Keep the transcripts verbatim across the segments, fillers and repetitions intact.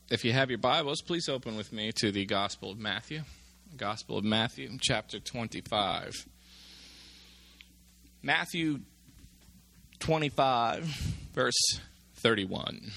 If you have your Bibles, please open with me to the Gospel of Matthew. Gospel of Matthew, chapter twenty-five. Matthew twenty-five, verse thirty-one.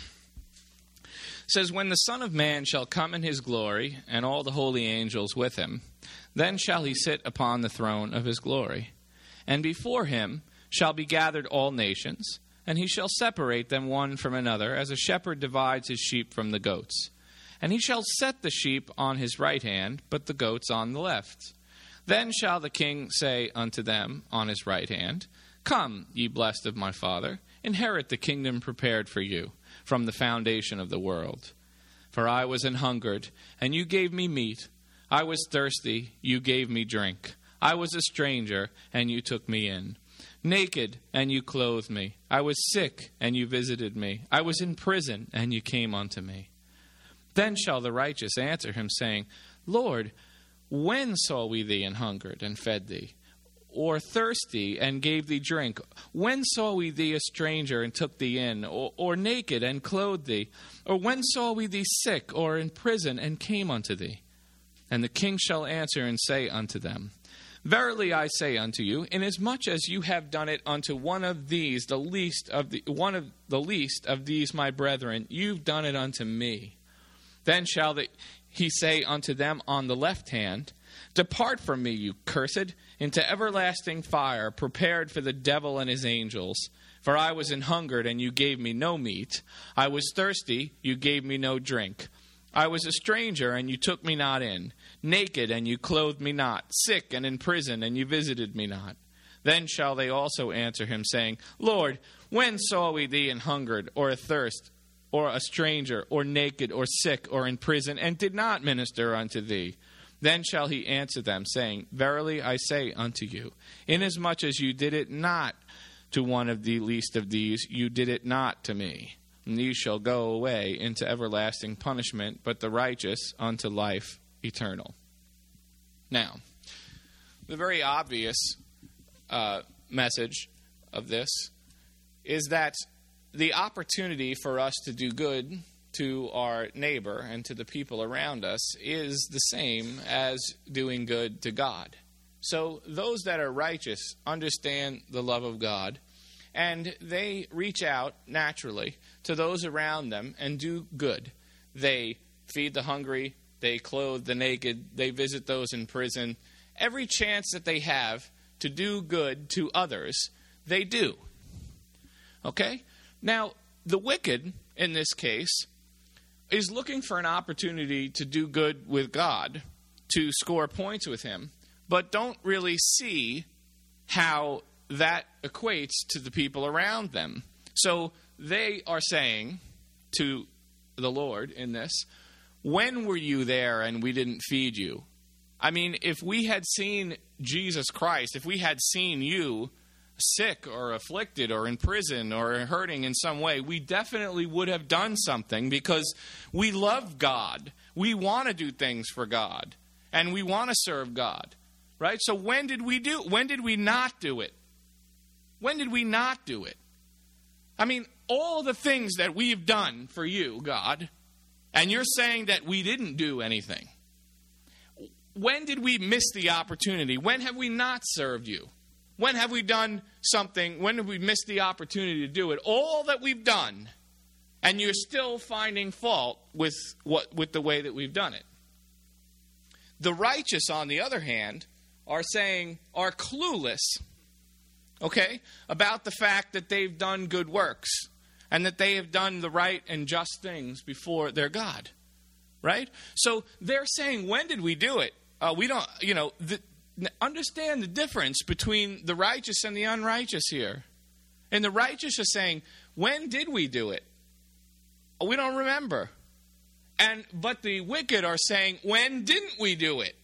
It says, "When the Son of Man shall come in his glory, and all the holy angels with him, then shall he sit upon the throne of his glory. And before him shall be gathered all nations, and he shall separate them one from another, as a shepherd divides his sheep from the goats. And he shall set the sheep on his right hand, but the goats on the left. Then shall the king say unto them on his right hand, Come, ye blessed of my Father, inherit the kingdom prepared for you from the foundation of the world. For I was an hungered, and you gave me meat. I was thirsty, you gave me drink. I was a stranger, and you took me in. Naked, and you clothed me. I was sick, and you visited me. I was in prison, and you came unto me. Then shall the righteous answer him, saying, Lord, when saw we thee an hungered, and fed thee? Or thirsty, and gave thee drink? When saw we thee a stranger, and took thee in? Or, or naked, and clothed thee? Or when saw we thee sick, or in prison, and came unto thee? And the king shall answer and say unto them, Verily I say unto you, inasmuch as you have done it unto one of these, the least of the one of the least of these my brethren, you've done it unto me. Then shall the, he say unto them on the left hand, Depart from me, you cursed, into everlasting fire, prepared for the devil and his angels. For I was an hungered, and you gave me no meat. I was thirsty, you gave me no drink. I was a stranger, and you took me not in. Naked, and you clothed me not. Sick, and in prison, and you visited me not. Then shall they also answer him, saying, Lord, when saw we thee an hungered, or athirst, or a stranger, or naked, or sick, or in prison, and did not minister unto thee? Then shall he answer them, saying, Verily I say unto you, inasmuch as you did it not to one of the least of these, you did it not to me. And these shall go away into everlasting punishment, but the righteous unto life eternal." Now, the very obvious uh, message of this is that the opportunity for us to do good to our neighbor and to the people around us is the same as doing good to God. So those that are righteous understand the love of God, and they reach out naturally to those around them and do good. They feed the hungry, they clothe the naked, they visit those in prison. Every chance that they have to do good to others, they do. Okay? Now, the wicked, in this case, is looking for an opportunity to do good with God, to score points with him, but don't really see how that equates to the people around them. So they are saying to the Lord in this, when were you there and we didn't feed you? I mean, if we had seen Jesus Christ, if we had seen you sick or afflicted or in prison or hurting in some way, we definitely would have done something, because we love God. We want to do things for God, and we want to serve God, right? So when did we do? When did we not do it? When did we not do it? I mean, all the things that we've done for you, God, and you're saying that we didn't do anything. When did we miss the opportunity? When have we not served you? When have we done something? When have we missed the opportunity to do it? All that we've done, and you're still finding fault with what with the way that we've done it. The righteous, on the other hand, are saying, are clueless, okay, about the fact that they've done good works and that they have done the right and just things before their God, right? So they're saying, when did we do it? Uh, we don't, you know, the, understand the difference between the righteous and the unrighteous here. And the righteous are saying, when did we do it? We don't remember. And but the wicked are saying, when didn't we do it?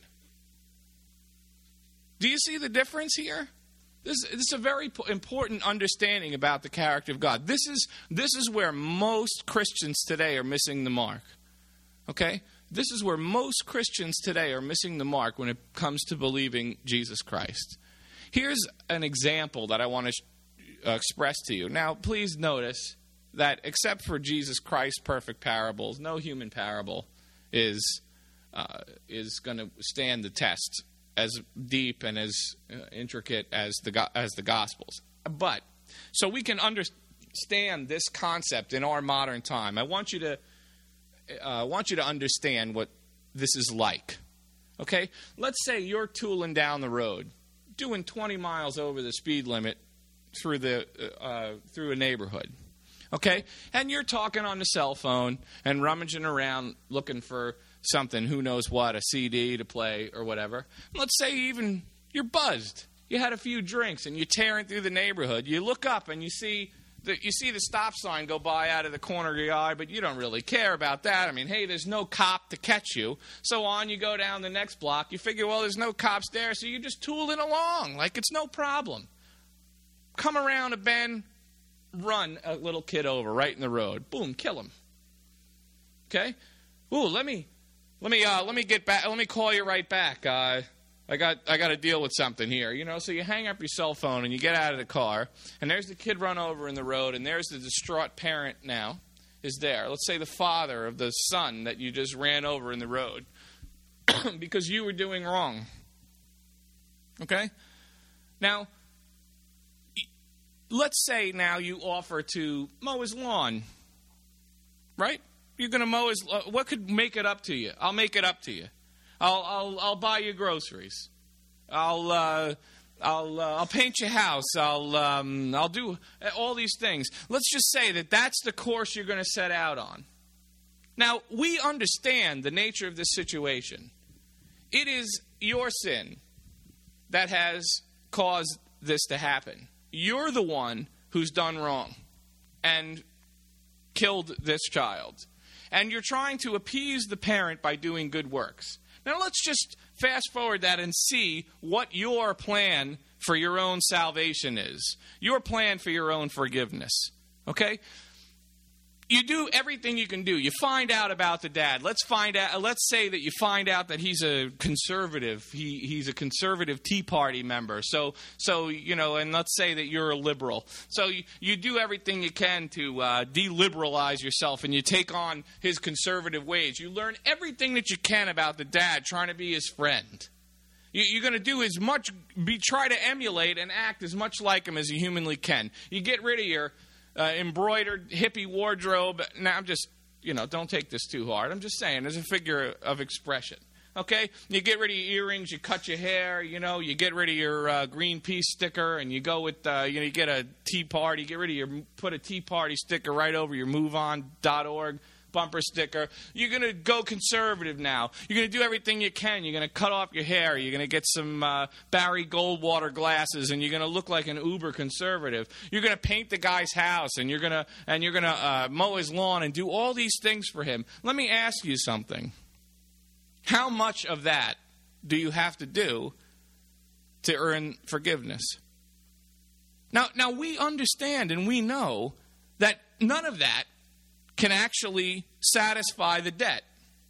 Do you see the difference here? This, this is a very important understanding about the character of God. This is this is where most Christians today are missing the mark. Okay? This is where most Christians today are missing the mark when it comes to believing Jesus Christ. Here's an example that I want to uh, express to you. Now, please notice that except for Jesus Christ's perfect parables, no human parable is uh, is going to stand the test as deep and as uh, intricate as the as the Gospels. But so we can understand this concept in our modern time. I want you to uh, want you to understand what this is like. Okay, let's say you're tooling down the road, doing twenty miles over the speed limit through the uh, through a neighborhood. Okay, and you're talking on the cell phone and rummaging around looking for something, who knows what, a C D to play or whatever. Let's say even you're buzzed. You had a few drinks and you're tearing through the neighborhood. You look up and you see the, you see the stop sign go by out of the corner of your eye, but you don't really care about that. I mean, hey, there's no cop to catch you. So on you go down the next block. You figure, well, there's no cops there, so you're just tooling along like it's no problem. Come around a bend, run a little kid over right in the road. Boom, kill him. Okay? Ooh, let me... Let me uh, let me get back. Let me call you right back. Uh, I got I got to deal with something here. You know, so you hang up your cell phone and you get out of the car, and there's the kid run over in the road, and there's the distraught parent now is there. Let's say the father of the son that you just ran over in the road because you were doing wrong. Okay? Now, let's say now you offer to mow his lawn, right? You're going to mow his... Uh, what could make it up to you? I'll make it up to you. I'll I'll I'll buy you groceries. I'll uh, I'll uh, I'll paint your house. I'll um, I'll do all these things. Let's just say that that's the course you're going to set out on. Now, we understand the nature of this situation. It is your sin that has caused this to happen. You're the one who's done wrong and killed this child. And you're trying to appease the parent by doing good works. Now let's just fast forward that and see what your plan for your own salvation is. Your plan for your own forgiveness. Okay? You do everything you can do. You find out about the dad. Let's find out. Let's say that you find out that he's a conservative. He he's a conservative Tea Party member. So so you know, and let's say that you're a liberal. So you, you do everything you can to uh, deliberalize yourself, and you take on his conservative ways. You learn everything that you can about the dad, trying to be his friend. You, you're going to do as much, be try to emulate and act as much like him as you humanly can. You get rid of your Uh, embroidered hippie wardrobe. Now, I'm just, you know, don't take this too hard. I'm just saying, as a figure of expression. Okay? You get rid of your earrings, you cut your hair, you know, you get rid of your uh, Greenpeace sticker, and you go with, uh, you know, you get a Tea Party, get rid of your, put a Tea Party sticker right over your move on dot org bumper sticker. You're going to go conservative now. You're going to do everything you can. You're going to cut off your hair. You're going to get some uh, Barry Goldwater glasses, and you're going to look like an uber conservative. You're going to paint the guy's house, and you're going to and you're going to uh, mow his lawn and do all these things for him. Let me ask you something. How much of that do you have to do to earn forgiveness? Now, now we understand and we know that none of that can actually satisfy the debt,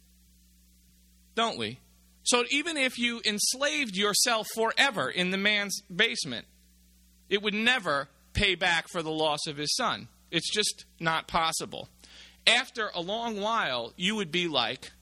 don't we? So even if you enslaved yourself forever in the man's basement, it would never pay back for the loss of his son. It's just not possible. After a long while, you would be like,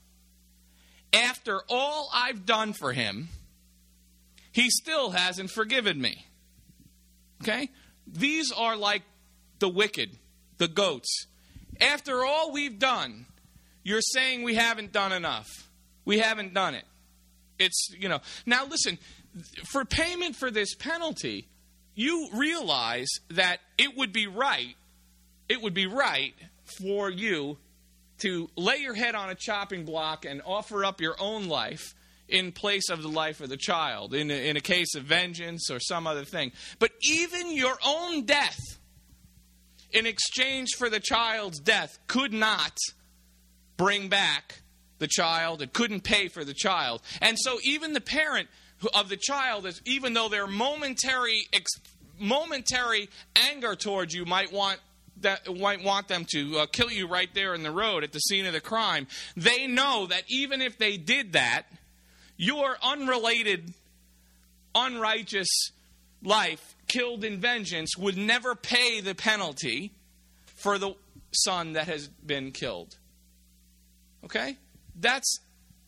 after all I've done for him, he still hasn't forgiven me. Okay? These are like the wicked, the goats. After all we've done, you're saying we haven't done enough. We haven't done it. It's, you know. Now listen, for payment for this penalty, you realize that it would be right, it would be right for you to lay your head on a chopping block and offer up your own life in place of the life of the child, in a, in a case of vengeance or some other thing. But even your own death, in exchange for the child's death, could not bring back the child. It couldn't pay for the child. And so even the parent of the child, is, even though their momentary ex, momentary anger towards you might want that might want them to uh, kill you right there in the road at the scene of the crime, they know that even if they did that, your unrelated, unrighteous life killed in vengeance would never pay the penalty for the son that has been killed. Okay? That's,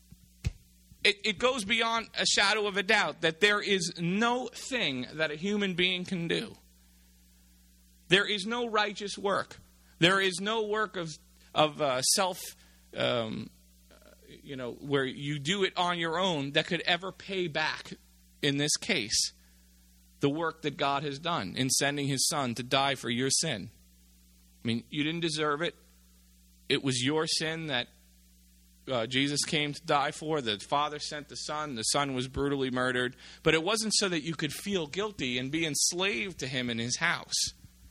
it, it goes beyond a shadow of a doubt that there is no thing that a human being can do. There is no righteous work. There is no work of, of uh, self, um, you know, where you do it on your own that could ever pay back, in this case, the work that God has done in sending his son to die for your sin. I mean, you didn't deserve it. It was your sin that uh, Jesus came to die for. The Father sent the Son. The Son was brutally murdered. But it wasn't so that you could feel guilty and be enslaved to him in his house.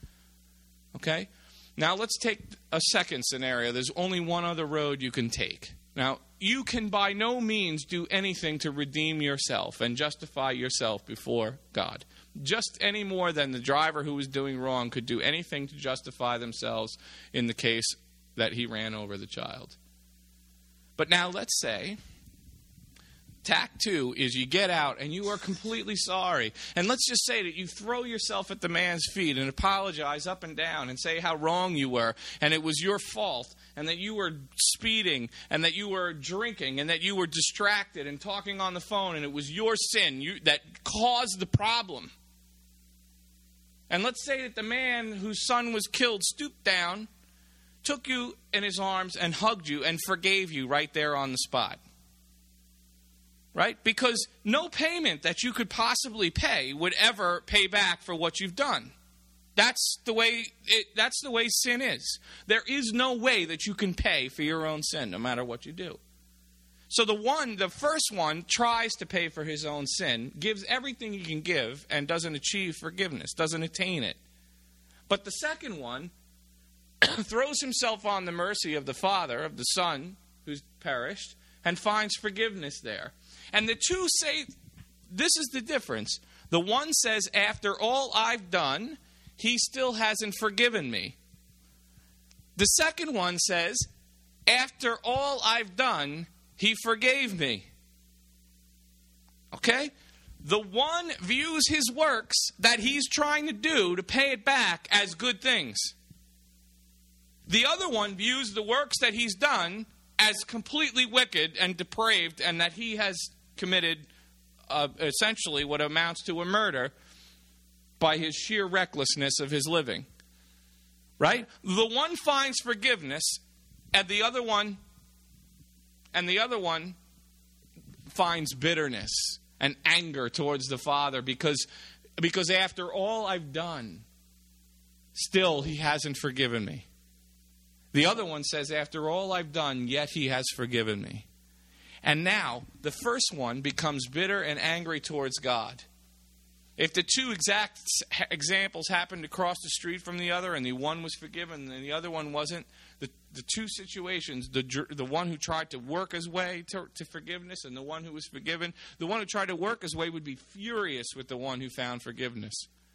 Okay? Now let's take a second scenario. There's only one other road you can take. Now, you can by no means do anything to redeem yourself and justify yourself before God. Just any more than the driver who was doing wrong could do anything to justify themselves in the case that he ran over the child. But now let's say, tack two is you get out and you are completely sorry. And let's just say that you throw yourself at the man's feet and apologize up and down and say how wrong you were and it was your fault and that you were speeding and that you were drinking and that you were distracted and talking on the phone and it was your sin you, that caused the problem. And let's say that the man whose son was killed stooped down, took you in his arms and hugged you and forgave you right there on the spot. Right? Because no payment that you could possibly pay would ever pay back for what you've done. That's the way it, that's the way sin is. There is no way that you can pay for your own sin, no matter what you do. So the one, the first one, tries to pay for his own sin, gives everything he can give, and doesn't achieve forgiveness, doesn't attain it. But the second one throws himself on the mercy of the Father, of the Son, who's perished, and finds forgiveness there. And the two say, this is the difference. The one says, after all I've done, he still hasn't forgiven me. The second one says, after all I've done, he forgave me. Okay? The one views his works that he's trying to do to pay it back as good things. The other one views the works that he's done as completely wicked and depraved and that he has committed uh, essentially what amounts to a murder by his sheer recklessness of his living. Right? The one finds forgiveness and the other one and the other one finds bitterness and anger towards the Father because because after all I've done, still he hasn't forgiven me. The other one says, after all I've done, yet he has forgiven me. And now, the first one becomes bitter and angry towards God. If the two exact examples happened to cross the street from the other, and the one was forgiven and the other one wasn't, the, the two situations, the, the one who tried to work his way to, to forgiveness and the one who was forgiven, the one who tried to work his way would be furious with the one who found forgiveness.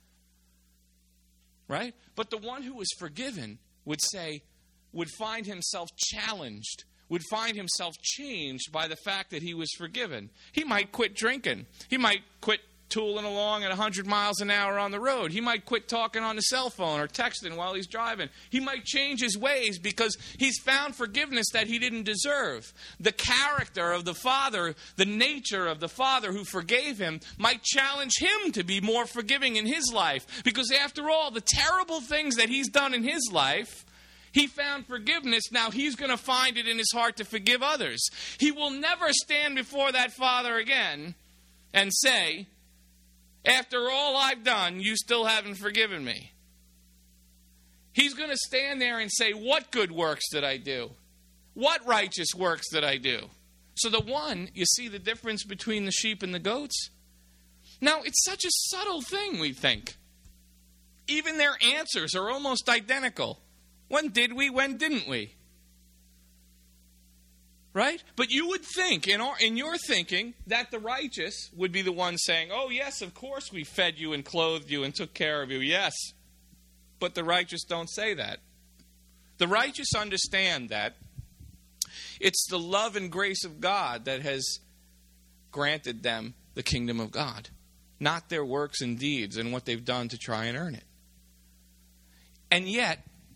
Right? But the one who was forgiven would say, would find himself challenged, would find himself changed by the fact that he was forgiven. He might quit drinking. He might quit tooling along at one hundred miles an hour on the road. He might quit talking on the cell phone or texting while he's driving. He might change his ways because he's found forgiveness that he didn't deserve. The character of the Father, the nature of the Father who forgave him, might challenge him to be more forgiving in his life. Because after all, the terrible things that he's done in his life, he found forgiveness. Now he's going to find it in his heart to forgive others. He will never stand before that Father again and say, after all I've done, you still haven't forgiven me. He's going to stand there and say, what good works did I do? What righteous works did I do? So the one, you see the difference between the sheep and the goats? Now, it's such a subtle thing, we think. Even their answers are almost identical. When did we? When didn't we? Right? But you would think, in, our, in your thinking, that the righteous would be the one saying, oh, yes, of course we fed you and clothed you and took care of you, yes. But the righteous don't say that. The righteous understand that it's the love and grace of God that has granted them the kingdom of God, not their works and deeds and what they've done to try and earn it. And yet,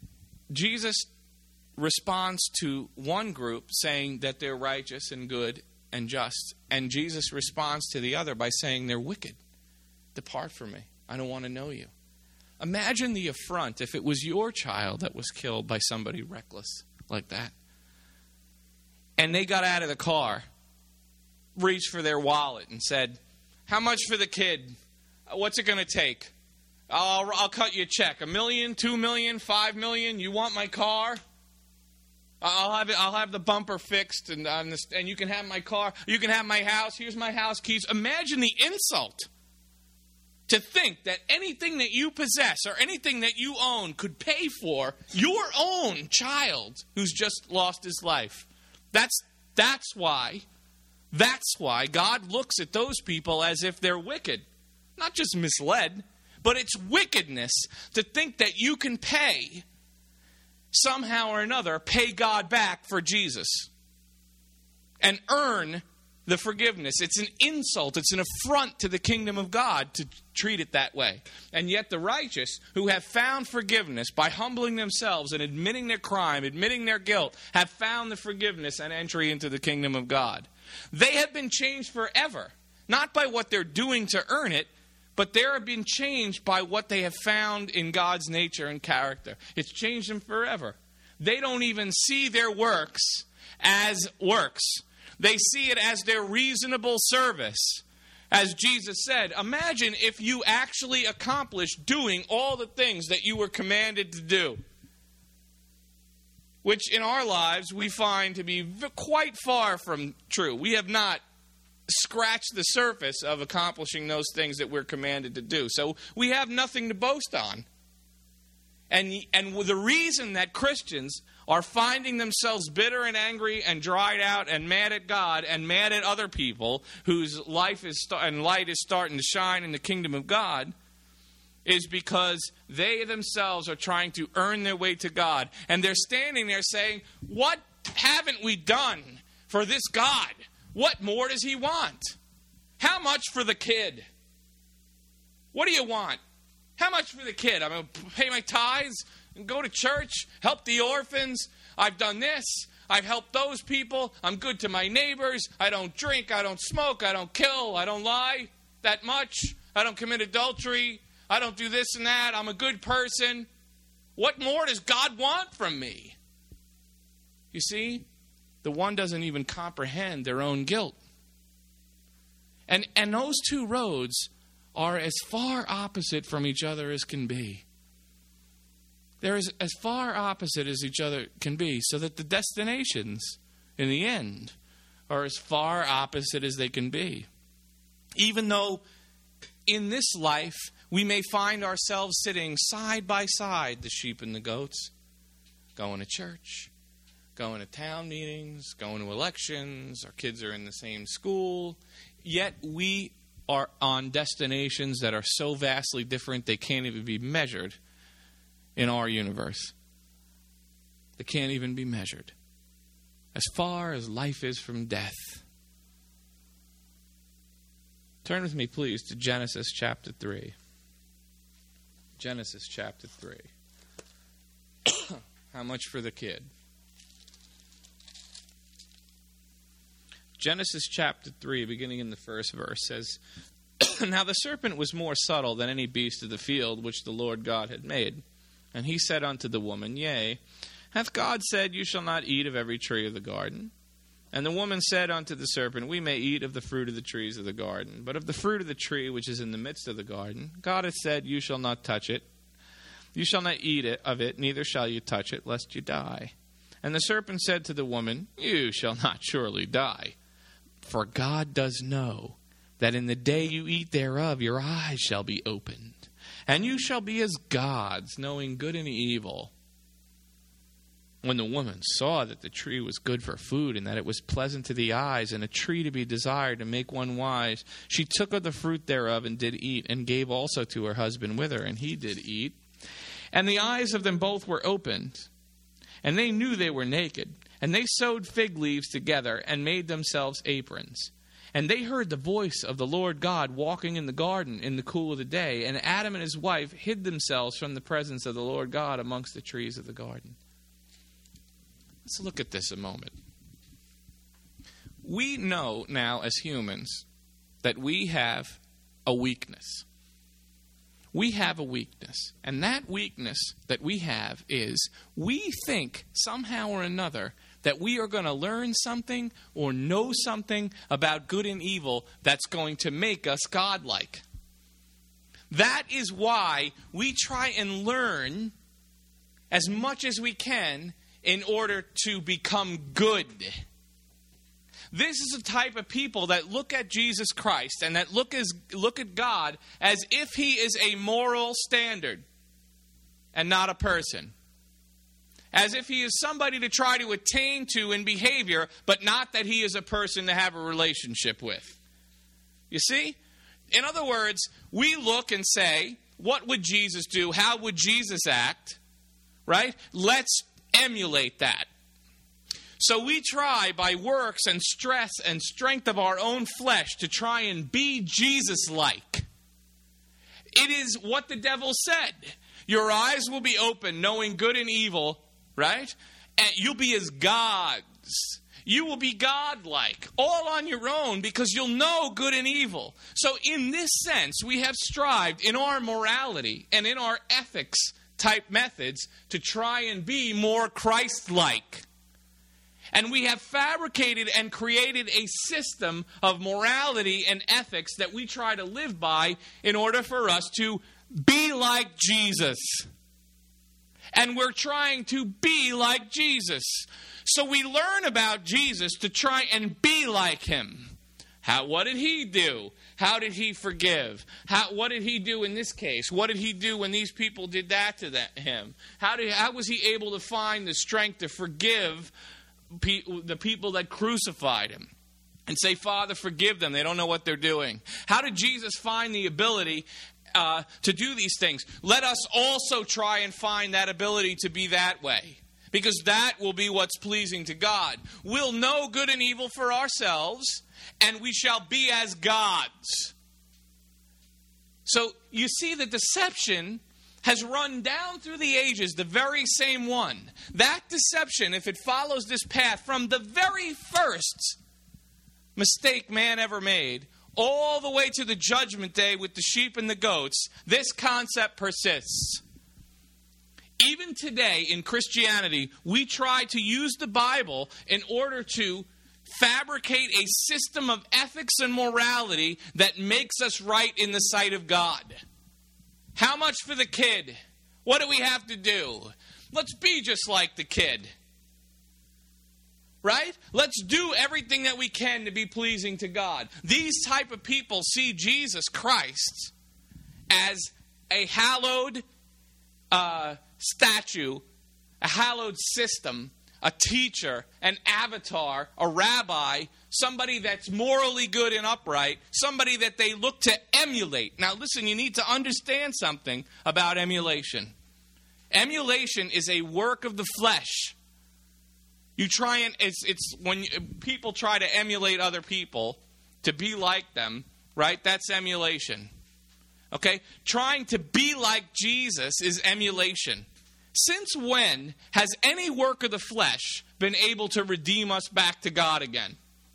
Jesus responds to one group saying that they're righteous and good and just, and Jesus responds to the other by saying they're wicked. Depart from me. I don't want to know you. Imagine the affront if it was your child that was killed by somebody reckless like that. And they got out of the car, reached for their wallet and said, how much for the kid? What's it going to take? I'll, I'll cut you a check. A million, two million, five million? You want my car? I'll have it. I'll have the bumper fixed, and on this, and you can have my car. You can have my house. Here's my house keys. Imagine the insult to think that anything that you possess or anything that you own could pay for your own child who's just lost his life. That's that's why. That's why God looks at those people as if they're wicked. Not just misled, but it's wickedness to think that you can pay, somehow or another, pay God back for Jesus and earn the forgiveness. It's an insult. It's an affront to the kingdom of God to treat it that way. And yet the righteous who have found forgiveness by humbling themselves and admitting their crime, admitting their guilt, have found the forgiveness and entry into the kingdom of God. They have been changed forever, not by what they're doing to earn it, but they have been changed by what they have found in God's nature and character. It's changed them forever. They don't even see their works as works. They see it as their reasonable service. As Jesus said, imagine if you actually accomplished doing all the things that you were commanded to do, which in our lives we find to be quite far from true. We have not scratched the surface of accomplishing those things that we're commanded to do. So we have nothing to boast on. And, and the reason that Christians are finding themselves bitter and angry and dried out and mad at God and mad at other people whose life is and light is starting to shine in the kingdom of God is because they themselves are trying to earn their way to God. And they're standing there saying, what haven't we done for this God? What more does he want? How much for the kid? What do you want? How much for the kid? I'm going to pay my tithes and go to church, help the orphans. I've done this. I've helped those people. I'm good to my neighbors. I don't drink. I don't smoke. I don't kill. I don't lie that much. I don't commit adultery. I don't do this and that. I'm a good person. What more does God want from me? You see, the one doesn't even comprehend their own guilt. And, and those two roads are as far opposite from each other as can be. They're as, as far opposite as each other can be, so that the destinations, in the end, are as far opposite as they can be. Even though in this life we may find ourselves sitting side by side, the sheep and the goats, going to church, going to town meetings, going to elections, our kids are in the same school, yet we are on destinations that are so vastly different they can't even be measured in our universe. They can't even be measured. As far as life is from death. Turn with me, please, to Genesis chapter three. Genesis chapter three. How much for the kid? Genesis chapter three, beginning in the first verse, says, Now the serpent was more subtle than any beast of the field which the Lord God had made. And he said unto the woman, Yea, hath God said, You shall not eat of every tree of the garden? And the woman said unto the serpent, We may eat of the fruit of the trees of the garden, but of the fruit of the tree which is in the midst of the garden, God hath said, You shall not touch it. You shall not eat it of it, neither shall you touch it, lest you die. And the serpent said to the woman, You shall not surely die. For God does know that in the day you eat thereof, your eyes shall be opened, and you shall be as gods, knowing good and evil. When the woman saw that the tree was good for food, and that it was pleasant to the eyes, and a tree to be desired to make one wise, she took of the fruit thereof, and did eat, and gave also to her husband with her, and he did eat. And the eyes of them both were opened, and they knew they were naked. And they sewed fig leaves together and made themselves aprons. And they heard the voice of the Lord God walking in the garden in the cool of the day. And Adam and his wife hid themselves from the presence of the Lord God amongst the trees of the garden. Let's look at this a moment. We know now as humans that we have a weakness. We have a weakness. And that weakness that we have is we think somehow or another that we are going to learn something or know something about good and evil that's going to make us godlike. That is why we try and learn as much as we can in order to become good. This is the type of people that look at Jesus Christ and that look as look at God as if he is a moral standard and not a person. As if he is somebody to try to attain to in behavior, but not that he is a person to have a relationship with. You see? In other words, we look and say, what would Jesus do? How would Jesus act? Right? Let's emulate that. So we try by works and stress and strength of our own flesh to try and be Jesus-like. It is what the devil said. Your eyes will be open, knowing good and evil, right? And you'll be as gods. You will be God-like, all on your own, because you'll know good and evil. So in this sense, we have strived in our morality and in our ethics-type methods to try and be more Christ-like. And we have fabricated and created a system of morality and ethics that we try to live by in order for us to be like Jesus. And we're trying to be like Jesus. So we learn about Jesus to try and be like him. How? What did he do? How did he forgive? How? What did he do in this case? What did he do when these people did that to that, him? How did? How was he able to find the strength to forgive pe- the people that crucified him? And say, Father, forgive them. They don't know what they're doing. How did Jesus find the ability uh, to do these things? Let us also try and find that ability to be that way. Because that will be what's pleasing to God. We'll know good and evil for ourselves, and we shall be as gods. So you see, the deception has run down through the ages, the very same one. That deception, if it follows this path from the very first mistake man ever made, all the way to the judgment day with the sheep and the goats, this concept persists. Even today in Christianity, we try to use the Bible in order to fabricate a system of ethics and morality that makes us right in the sight of God. How much for the kid? What do we have to do? Let's be just like the kid. Right? Let's do everything that we can to be pleasing to God. These type of people see Jesus Christ as a hallowed uh, statue, a hallowed system, a teacher, an avatar, a rabbi, somebody that's morally good and upright, somebody that they look to emulate. Now listen, you need to understand something about emulation. Emulation is a work of the flesh. You try and, it's, it's when you, people try to emulate other people to be like them, right? That's emulation. Okay? Trying to be like Jesus is emulation. Since when has any work of the flesh been able to redeem us back to God again?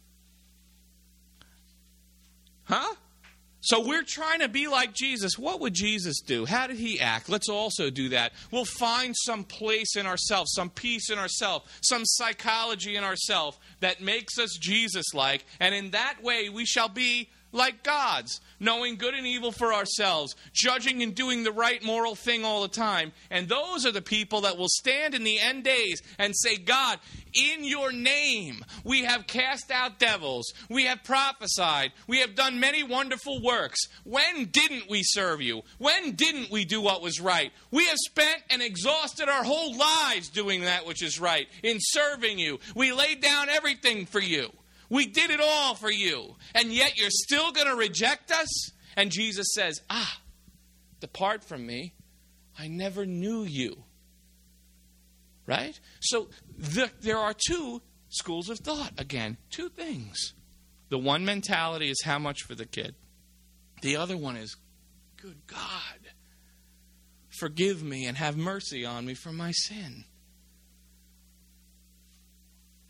Huh? So we're trying to be like Jesus. What would Jesus do? How did he act? Let's also do that. We'll find some place in ourselves, some peace in ourselves, some psychology in ourselves that makes us Jesus-like. And in that way, we shall be like gods, knowing good and evil for ourselves, judging and doing the right moral thing all the time. And those are the people that will stand in the end days and say, God, in your name we have cast out devils, we have prophesied, we have done many wonderful works. When didn't we serve you? When didn't we do what was right? We have spent and exhausted our whole lives doing that which is right, in serving you. We laid down everything for you. We did it all for you, and yet you're still going to reject us? And Jesus says, ah, depart from me. I never knew you. Right? So the, there are two schools of thought. Again, two things. The one mentality is how much for the kid. The other one is, good God, forgive me and have mercy on me for my sin.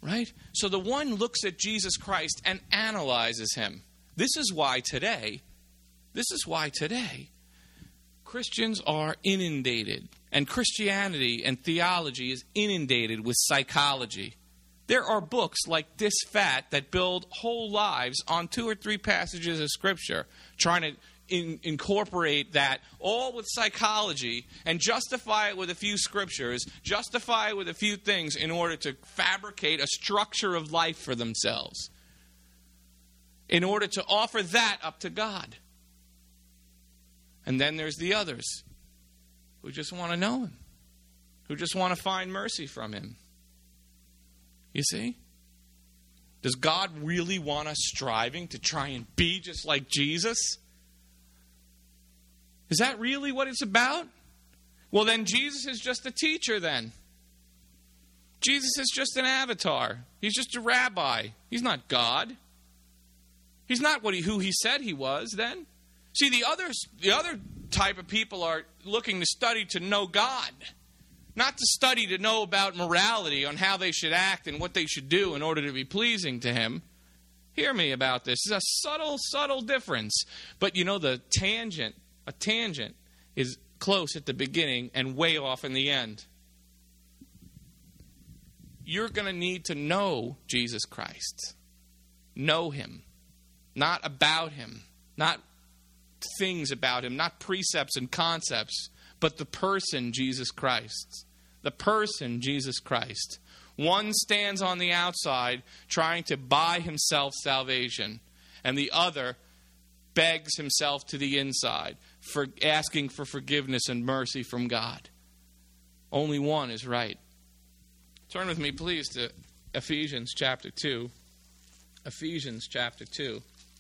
Right? So the one looks at Jesus Christ and analyzes him. This is why today, this is why today, Christians are inundated, and Christianity and theology is inundated with psychology. There are books like This Fat that build whole lives on two or three passages of Scripture, trying to in, incorporate that all with psychology and justify it with a few scriptures, justify it with a few things in order to fabricate a structure of life for themselves, in order to offer that up to God. And then there's the others who just want to know him, who just want to find mercy from him. You see? Does God really want us striving to try and be just like Jesus? Is that really what it's about? Well, then Jesus is just a teacher then. Jesus is just an avatar. He's just a rabbi. He's not God. He's not what he, who he said he was then. See, the other, the other type of people are looking to study to know God. Not to study to know about morality, on how they should act and what they should do in order to be pleasing to him. Hear me about this. It's a subtle, subtle difference. But you know, the tangent, a tangent is close at the beginning and way off in the end. You're going to need to know Jesus Christ. Know him. Not about him. Not things about him. Not precepts and concepts. But the person, Jesus Christ. The person, Jesus Christ. One stands on the outside trying to buy himself salvation, and the other begs himself to the inside, for asking for forgiveness and mercy from God. Only one is right. Turn with me, please, to Ephesians chapter two. Ephesians chapter two.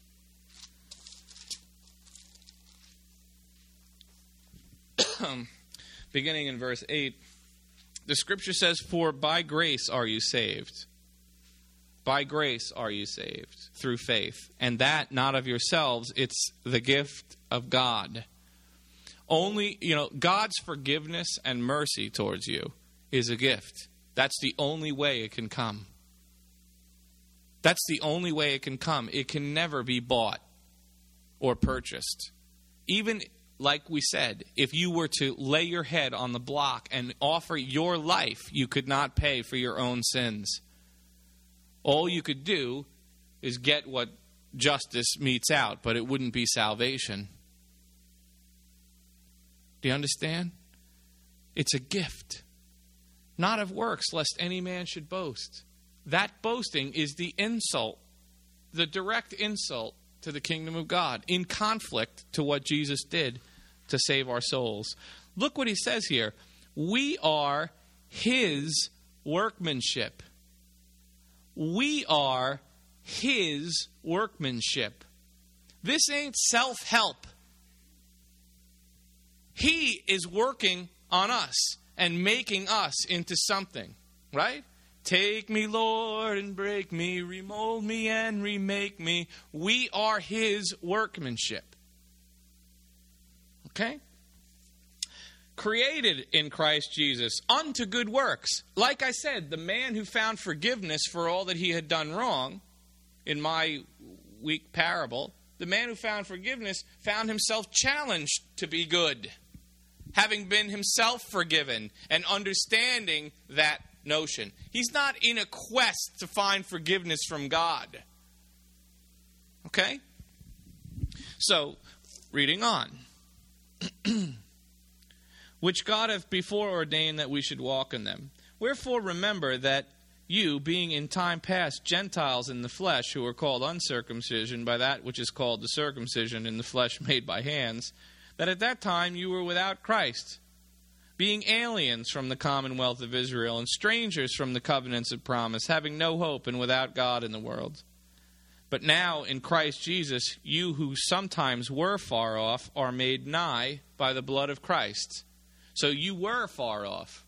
Beginning in verse eight, the scripture says, "For by grace are you saved. By grace are you saved, through faith. And that not of yourselves, it's the gift of God." Only, you know, God's forgiveness and mercy towards you is a gift. That's the only way it can come. That's the only way it can come. It can never be bought or purchased. Even like we said, if you were to lay your head on the block and offer your life, you could not pay for your own sins. All you could do is get what justice metes out, but it wouldn't be salvation. Do you understand? It's a gift. Not of works, lest any man should boast. That boasting is the insult, the direct insult to the kingdom of God, in conflict to what Jesus did to save our souls. Look what he says here. We are his workmanship. We are his workmanship. This ain't self-help. He is working on us and making us into something, right? Take me, Lord, and break me, remold me and remake me. We are his workmanship. Okay? Created in Christ Jesus unto good works. Like I said, the man who found forgiveness for all that he had done wrong, in my weak parable, the man who found forgiveness found himself challenged to be good, having been himself forgiven and understanding that notion. He's not in a quest to find forgiveness from God. Okay? So, reading on. Which God hath before ordained that we should walk in them. Wherefore remember that you, being in time past Gentiles in the flesh, who are called uncircumcision by that which is called the circumcision in the flesh made by hands, that at that time you were without Christ, being aliens from the commonwealth of Israel, and strangers from the covenants of promise, having no hope and without God in the world. But now in Christ Jesus, you who sometimes were far off are made nigh by the blood of Christ. So you were far off.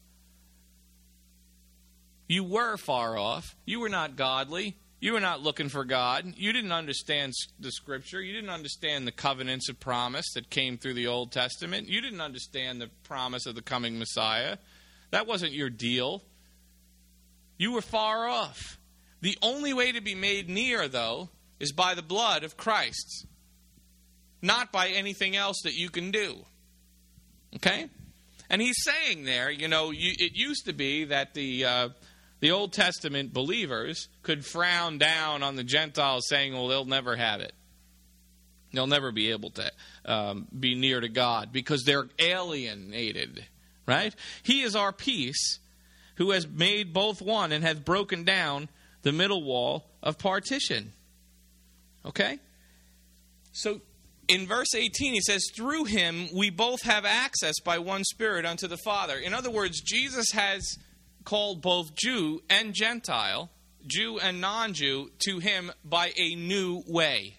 You were far off. You were not godly. You were not looking for God. You didn't understand the Scripture. You didn't understand the covenants of promise that came through the Old Testament. You didn't understand the promise of the coming Messiah. That wasn't your deal. You were far off. The only way to be made near, though, is by the blood of Christ, not by anything else that you can do. Okay? And he's saying there, you know, you, it used to be that the uh, the Old Testament believers could frown down on the Gentiles, saying, well, they'll never have it. They'll never be able to um, be near to God because they're alienated, right? He is our peace, who has made both one and has broken down the middle wall of partition. Okay? So in verse eighteen, he says, through him we both have access by one Spirit unto the Father. In other words, Jesus has called both Jew and Gentile, Jew and non-Jew, to him by a new way.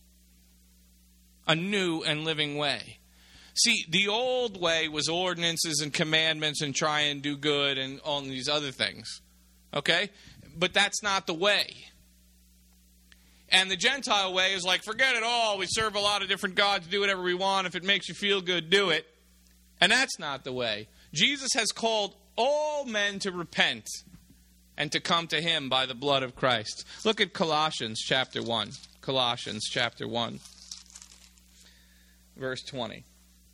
A new and living way. See, the old way was ordinances and commandments and try and do good and all these other things. Okay? But that's not the way. And the Gentile way is like, forget it all. We serve a lot of different gods, do whatever we want. If it makes you feel good, do it. And that's not the way. Jesus has called all men to repent and to come to him by the blood of Christ. Look at Colossians chapter one. Colossians chapter one, verse twenty.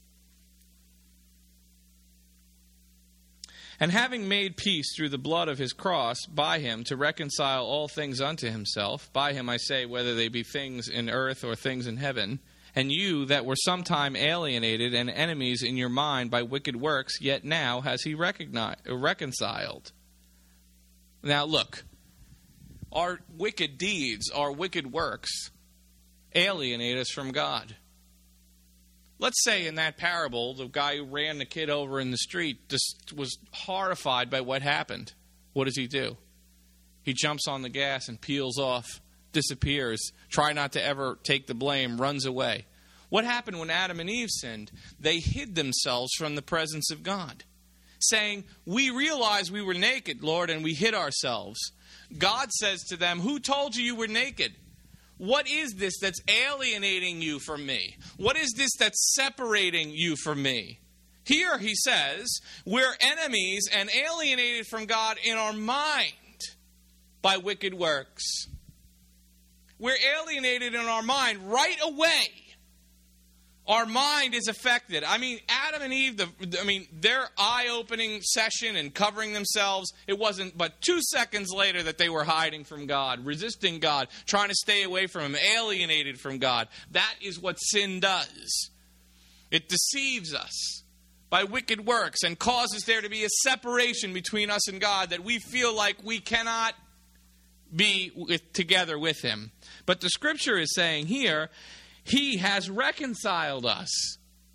And having made peace through the blood of his cross by him to reconcile all things unto himself, by him I say, whether they be things in earth or things in heaven, and you that were sometime alienated and enemies in your mind by wicked works, yet now has he recognized, reconciled. Now look, our wicked deeds, our wicked works, alienate us from God. Let's say in that parable, the guy who ran the kid over in the street just was horrified by what happened. What does he do? He jumps on the gas and peels off, disappears, try not to ever take the blame, runs away. What happened when Adam and Eve sinned? They hid themselves from the presence of God, saying, we realized we were naked, Lord, and we hid ourselves. God says to them, who told you you were naked? What is this that's alienating you from me? What is this that's separating you from me? Here he says, we're enemies and alienated from God in our mind by wicked works. We're alienated in our mind right away. Our mind is affected. I mean, Adam and Eve, the, I mean, their eye-opening session and covering themselves, it wasn't but two seconds later that they were hiding from God, resisting God, trying to stay away from him, alienated from God. That is what sin does. It deceives us by wicked works and causes there to be a separation between us and God that we feel like we cannot be with, together with him. But the scripture is saying here, he has reconciled us.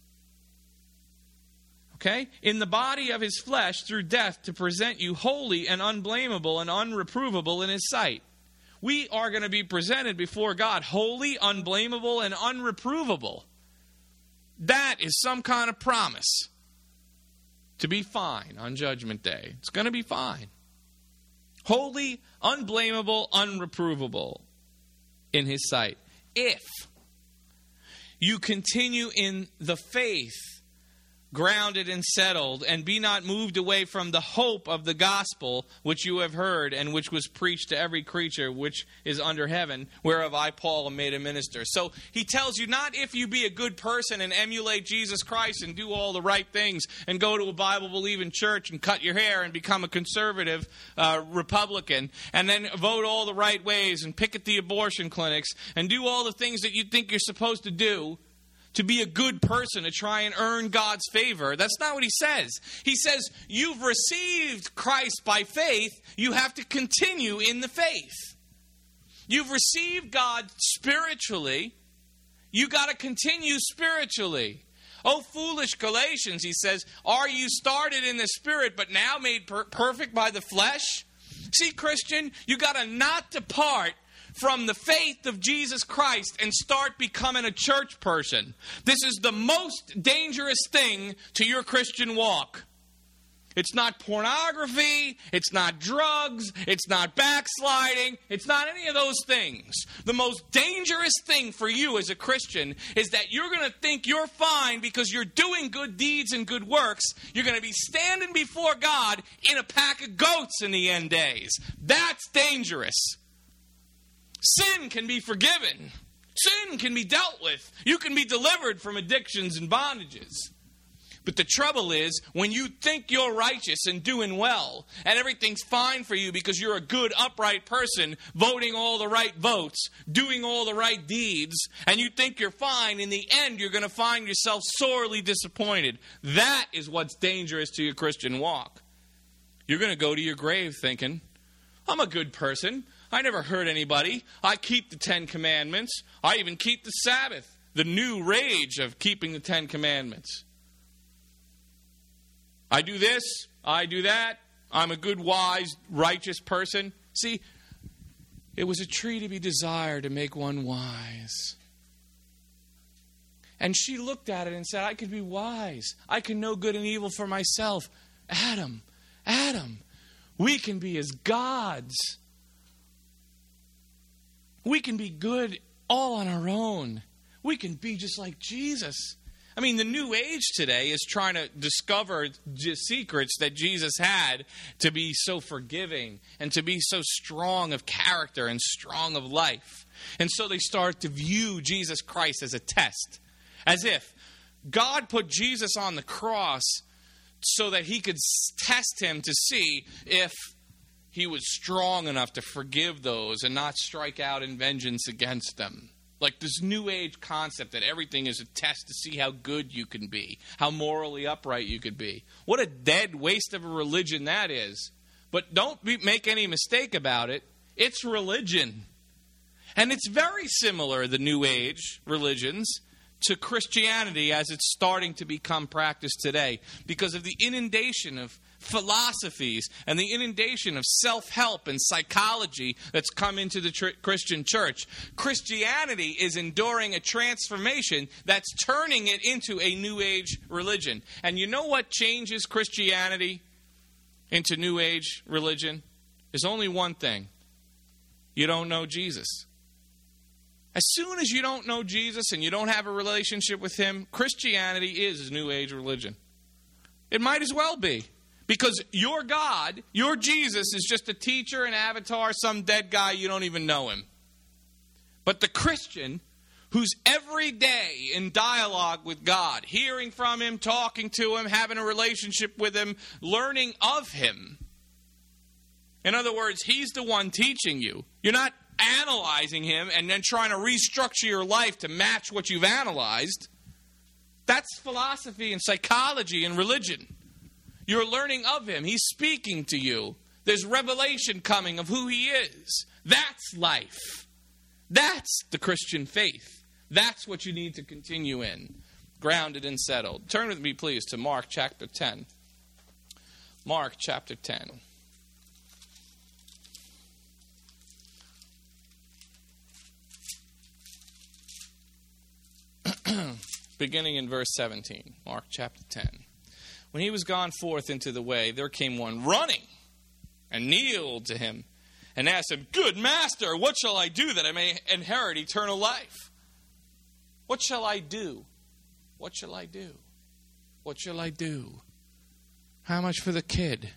Okay? In the body of his flesh through death to present you holy and unblameable and unreprovable in his sight. We are going to be presented before God holy, unblameable, and unreprovable. That is some kind of promise to be fine on Judgment Day. It's going to be fine. Holy, unblameable, unreprovable in his sight. If you continue in the faith, grounded and settled, and be not moved away from the hope of the gospel which you have heard and which was preached to every creature which is under heaven, whereof I, Paul, am made a minister. So he tells you not if you be a good person and emulate Jesus Christ and do all the right things and go to a Bible-believing church and cut your hair and become a conservative uh, Republican and then vote all the right ways and picket the abortion clinics and do all the things that you think you're supposed to do to be a good person, to try and earn God's favor. That's not what he says. He says, you've received Christ by faith, you have to continue in the faith. You've received God spiritually, you got to continue spiritually. Oh, foolish Galatians, he says, are you started in the spirit, but now made per- perfect by the flesh? See, Christian, you got to not depart from the faith of Jesus Christ and start becoming a church person. This is the most dangerous thing to your Christian walk. It's not pornography, it's not drugs, it's not backsliding, it's not any of those things. The most dangerous thing for you as a Christian is that you're going to think you're fine because you're doing good deeds and good works. You're going to be standing before God in a pack of goats in the end days. That's dangerous. Sin can be forgiven. Sin can be dealt with. You can be delivered from addictions and bondages. But the trouble is, when you think you're righteous and doing well, and everything's fine for you because you're a good, upright person, voting all the right votes, doing all the right deeds, and you think you're fine, in the end you're going to find yourself sorely disappointed. That is what's dangerous to your Christian walk. You're going to go to your grave thinking, I'm a good person. I never hurt anybody. I keep the Ten Commandments. I even keep the Sabbath. The new rage of keeping the Ten Commandments. I do this, I do that, I'm a good, wise, righteous person. See, it was a tree to be desired to make one wise. And she looked at it and said, I can be wise. I can know good and evil for myself. Adam, Adam, we can be as gods. We can be good all on our own. We can be just like Jesus. I mean, the New Age today is trying to discover the secrets that Jesus had to be so forgiving and to be so strong of character and strong of life. And so they start to view Jesus Christ as a test, as if God put Jesus on the cross so that he could test him to see if he was strong enough to forgive those and not strike out in vengeance against them. Like this New Age concept that everything is a test to see how good you can be, how morally upright you could be. What a dead waste of a religion that is. But don't be, make any mistake about it. It's religion. And it's very similar, the New Age religions, to Christianity as it's starting to become practiced today because of the inundation of philosophies and the inundation of self-help and psychology that's come into the tr- Christian church. Christianity is enduring a transformation that's turning it into a New Age religion. And you know what changes Christianity into New Age religion? There's only one thing. You don't know Jesus. As soon as you don't know Jesus and you don't have a relationship with him, Christianity is New Age religion. It might as well be. Because your God, your Jesus, is just a teacher, an avatar, some dead guy, you don't even know him. But the Christian, who's every day in dialogue with God, hearing from him, talking to him, having a relationship with him, learning of him. In other words, he's the one teaching you. You're not analyzing him and then trying to restructure your life to match what you've analyzed. That's philosophy and psychology and religion. You're learning of him. He's speaking to you. There's revelation coming of who he is. That's life. That's the Christian faith. That's what you need to continue in. Grounded and settled. Turn with me, please, to Mark chapter ten. Mark chapter ten. Beginning in verse seventeen. Mark chapter ten. When he was gone forth into the way, there came one running and kneeled to him and asked him, Good master, what shall I do that I may inherit eternal life? What shall I do? What shall I do? What shall I do? How much for the kid?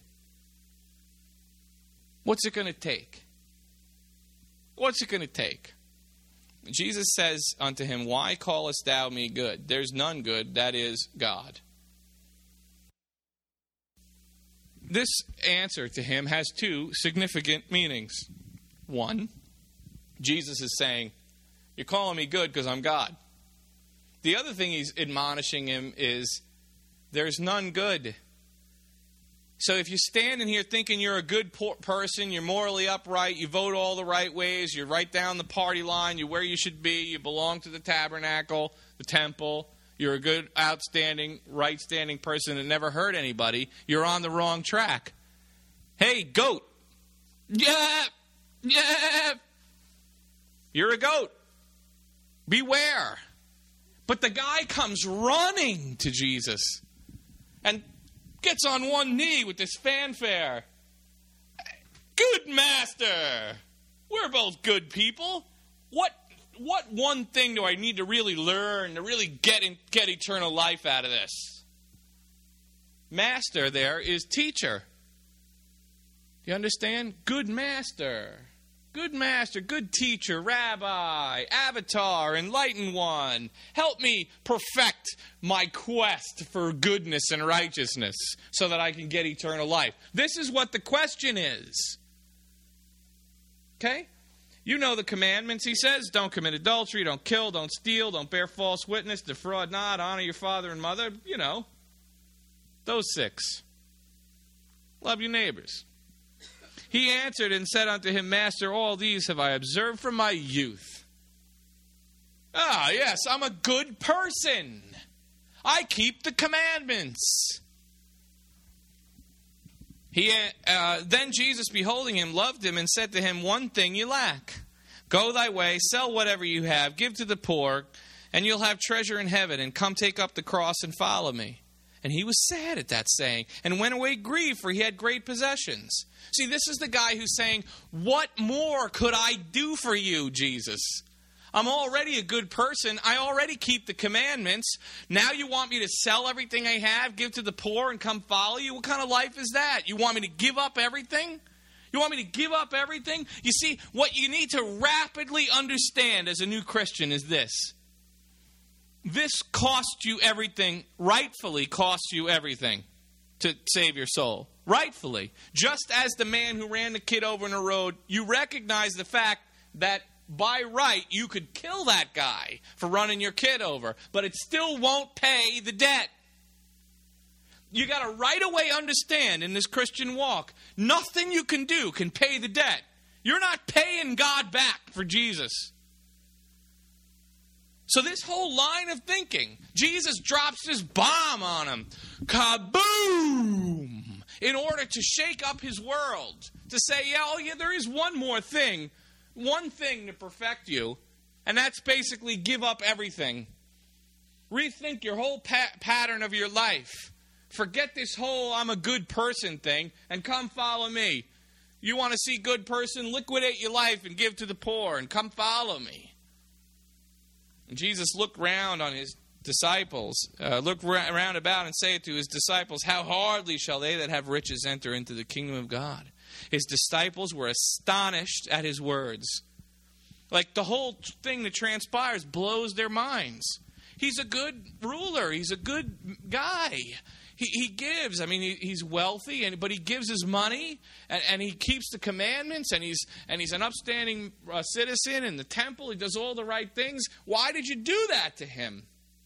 What's it going to take? What's it going to take? Jesus says unto him, Why callest thou me good? There's none good, that is God. This answer to him has two significant meanings. One, Jesus is saying, You're calling me good because I'm God. The other thing he's admonishing him is, There's none good. So if you're standing here thinking you're a good person, you're morally upright, you vote all the right ways, you're right down the party line, you're where you should be, you belong to the tabernacle, the temple, you're a good, outstanding, right-standing person that never hurt anybody, you're on the wrong track. Hey, goat. Yeah, yeah. You're a goat. Beware. But the guy comes running to Jesus and gets on one knee with this fanfare. Good master. We're both good people. What what one thing do I need to really learn to really get in, get eternal life out of this? Master there is teacher. You understand? Good master. Good master, good teacher, rabbi, avatar, enlightened one, help me perfect my quest for goodness and righteousness so that I can get eternal life. This is what the question is. Okay? You know the commandments. He says, don't commit adultery, don't kill, don't steal, don't bear false witness, defraud not, honor your father and mother. You know, those six. Love your neighbors. He answered and said unto him, Master, all these have I observed from my youth. Ah, yes, I'm a good person. I keep the commandments. He uh, Then Jesus, beholding him, loved him and said to him, one thing you lack. Go thy way, sell whatever you have, give to the poor, and you'll have treasure in heaven, and come take up the cross and follow me. And he was sad at that saying, and went away grieved, for he had great possessions. See, this is the guy who's saying, what more could I do for you, Jesus? I'm already a good person. I already keep the commandments. Now you want me to sell everything I have, give to the poor, and come follow you? What kind of life is that? You want me to give up everything? You want me to give up everything? You see, what you need to rapidly understand as a new Christian is this. This costs you everything, rightfully costs you everything to save your soul. Rightfully. Just as the man who ran the kid over in the road, you recognize the fact that by right you could kill that guy for running your kid over, but it still won't pay the debt. You got to right away understand in this Christian walk, nothing you can do can pay the debt. You're not paying God back for Jesus. So this whole line of thinking, Jesus drops this bomb on him. Kaboom! In order to shake up his world. To say, yeah, oh yeah, there is one more thing. One thing to perfect you. And that's basically give up everything. Rethink your whole pa- pattern of your life. Forget this whole I'm a good person thing and come follow me. You want to see good person? Liquidate your life and give to the poor and come follow me. And Jesus looked round on his disciples, uh, looked round about and said to his disciples, how hardly shall they that have riches enter into the kingdom of God. His disciples were astonished at his words. Like the whole thing that transpires blows their minds. He's a good ruler. He's a good guy. He, he gives. I mean, he, he's wealthy, and but he gives his money, and, and he keeps the commandments, and he's and he's an upstanding uh, citizen in the temple. He does all the right things. Why did you do that to him?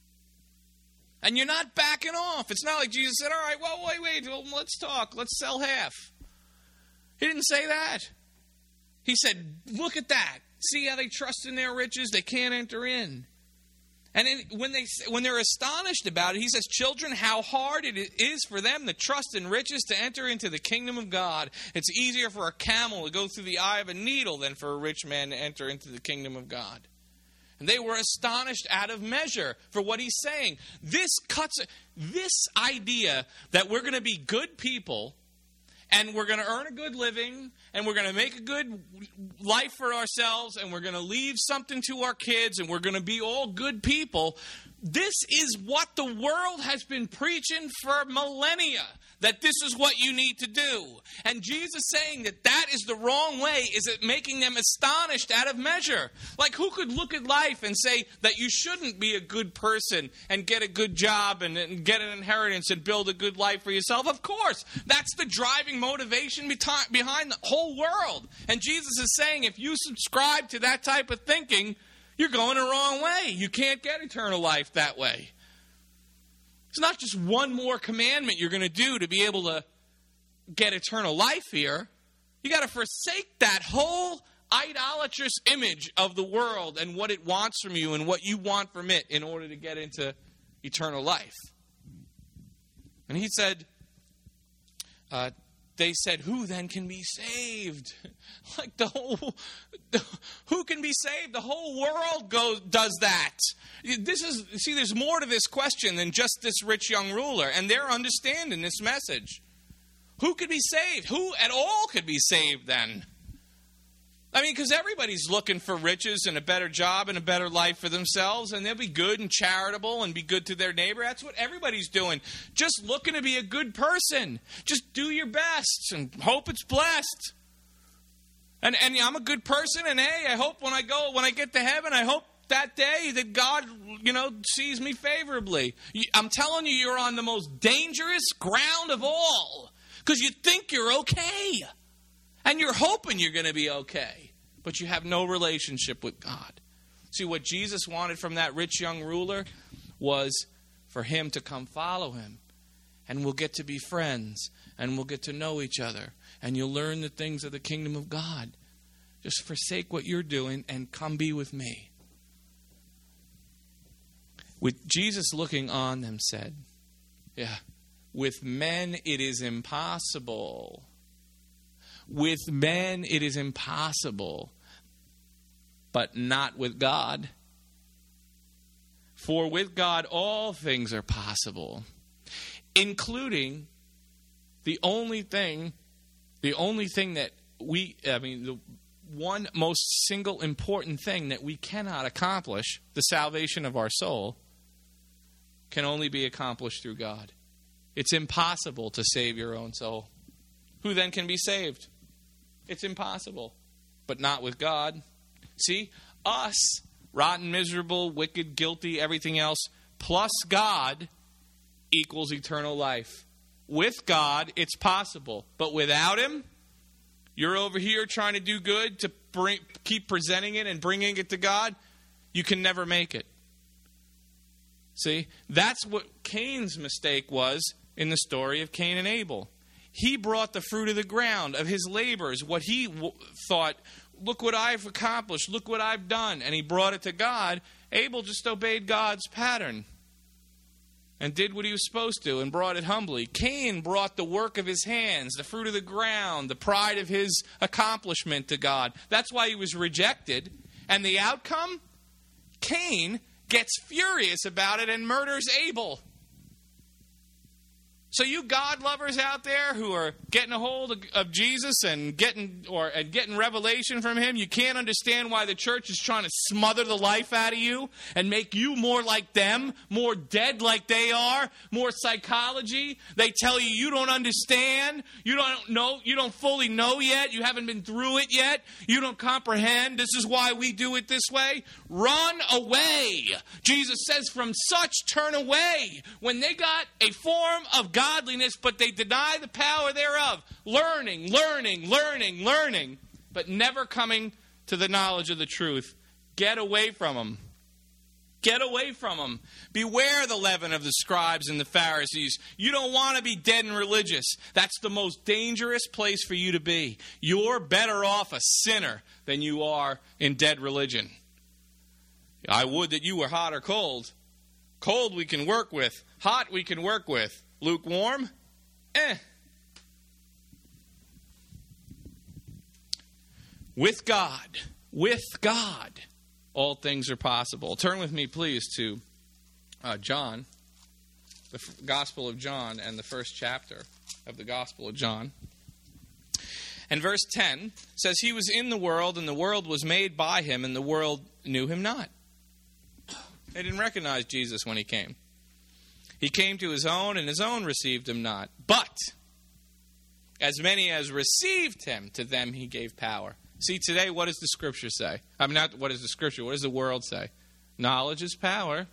And you're not backing off. It's not like Jesus said, all right, well, wait, wait, well, let's talk. Let's sell half. He didn't say that. He said, look at that. See how they trust in their riches? They can't enter in. And then when, they, when they're astonished about it, he says, children, how hard it is for them that trust in riches to enter into the kingdom of God. It's easier for a camel to go through the eye of a needle than for a rich man to enter into the kingdom of God. And they were astonished out of measure for what he's saying. This cuts, this idea that we're going to be good people and we're going to earn a good living, and we're going to make a good life for ourselves, and we're going to leave something to our kids, and we're going to be all good people. This is what the world has been preaching for millennia, that this is what you need to do. And Jesus saying that that is the wrong way is it making them astonished out of measure. Like, who could look at life and say that you shouldn't be a good person and get a good job and, and get an inheritance and build a good life for yourself? Of course. That's the driving motivation behind the whole world. And Jesus is saying if you subscribe to that type of thinking, you're going the wrong way. You can't get eternal life that way. It's not just one more commandment you're going to do to be able to get eternal life here. You got to forsake that whole idolatrous image of the world and what it wants from you and what you want from it in order to get into eternal life. And he said, uh, they said, who then can be saved? Like the whole, the, who can be saved? The whole world goes does that. This is, see, there's more to this question than just this rich young ruler, and they're understanding this message. Who could be saved? Who at all could be saved then? I mean, because everybody's looking for riches and a better job and a better life for themselves, and they'll be good and charitable and be good to their neighbor. That's what everybody's doing. Just looking to be a good person. Just do your best and hope it's blessed. And and I'm a good person, and hey, I hope when I go, when I get to heaven, I hope that day that God, you know, sees me favorably. I'm telling you, you're on the most dangerous ground of all, because you think you're okay, and you're hoping you're going to be okay, but you have no relationship with God. See, what Jesus wanted from that rich young ruler was for him to come follow him, and we'll get to be friends, and we'll get to know each other, and you'll learn the things of the kingdom of God. Just forsake what you're doing and come be with me. With Jesus looking on them said, yeah, with men it is impossible. With men it is impossible, but not with God. For with God all things are possible, including the only thing, the only thing that we, I mean, the one most single important thing that we cannot accomplish, the salvation of our soul, can only be accomplished through God. It's impossible to save your own soul. Who then can be saved? It's impossible, but not with God. See, us, rotten, miserable, wicked, guilty, everything else, plus God equals eternal life. With God, it's possible, but without him, you're over here trying to do good, to bring, keep presenting it and bringing it to God, you can never make it. See, that's what Cain's mistake was in the story of Cain and Abel. He brought the fruit of the ground of his labors, what he w- thought, look what I've accomplished, look what I've done, and he brought it to God. Abel just obeyed God's pattern and did what he was supposed to and brought it humbly. Cain brought the work of his hands, the fruit of the ground, the pride of his accomplishment to God. That's why he was rejected. And the outcome? Cain gets furious about it and murders Abel. So you God lovers out there who are getting a hold of, of Jesus and getting or and getting revelation from him, you can't understand why the church is trying to smother the life out of you and make you more like them, more dead like they are, more psychology. They tell you you don't understand, you don't know, you don't fully know yet, you haven't been through it yet, you don't comprehend. This is why we do it this way. Run away. Jesus says, from such turn away. When they got a form of God godliness, but they deny the power thereof. Learning, learning, learning, learning, but never coming to the knowledge of the truth. Get away from them. Get away from them. Beware the leaven of the scribes and the Pharisees. You don't want to be dead and religious. That's the most dangerous place for you to be. You're better off a sinner than you are in dead religion. I would that you were hot or cold. Cold we can work with. Hot we can work with. Lukewarm? Eh. With God, with God, all things are possible. Turn with me, please, to uh, John, the f- Gospel of John, and the first chapter of the Gospel of John. And verse ten says, he was in the world, and the world was made by him, and the world knew him not. They didn't recognize Jesus when he came. He came to his own, and his own received him not. But as many as received him, to them he gave power. See, today, what does the Scripture say? I mean, not what does the Scripture, what does the world say? Knowledge is power.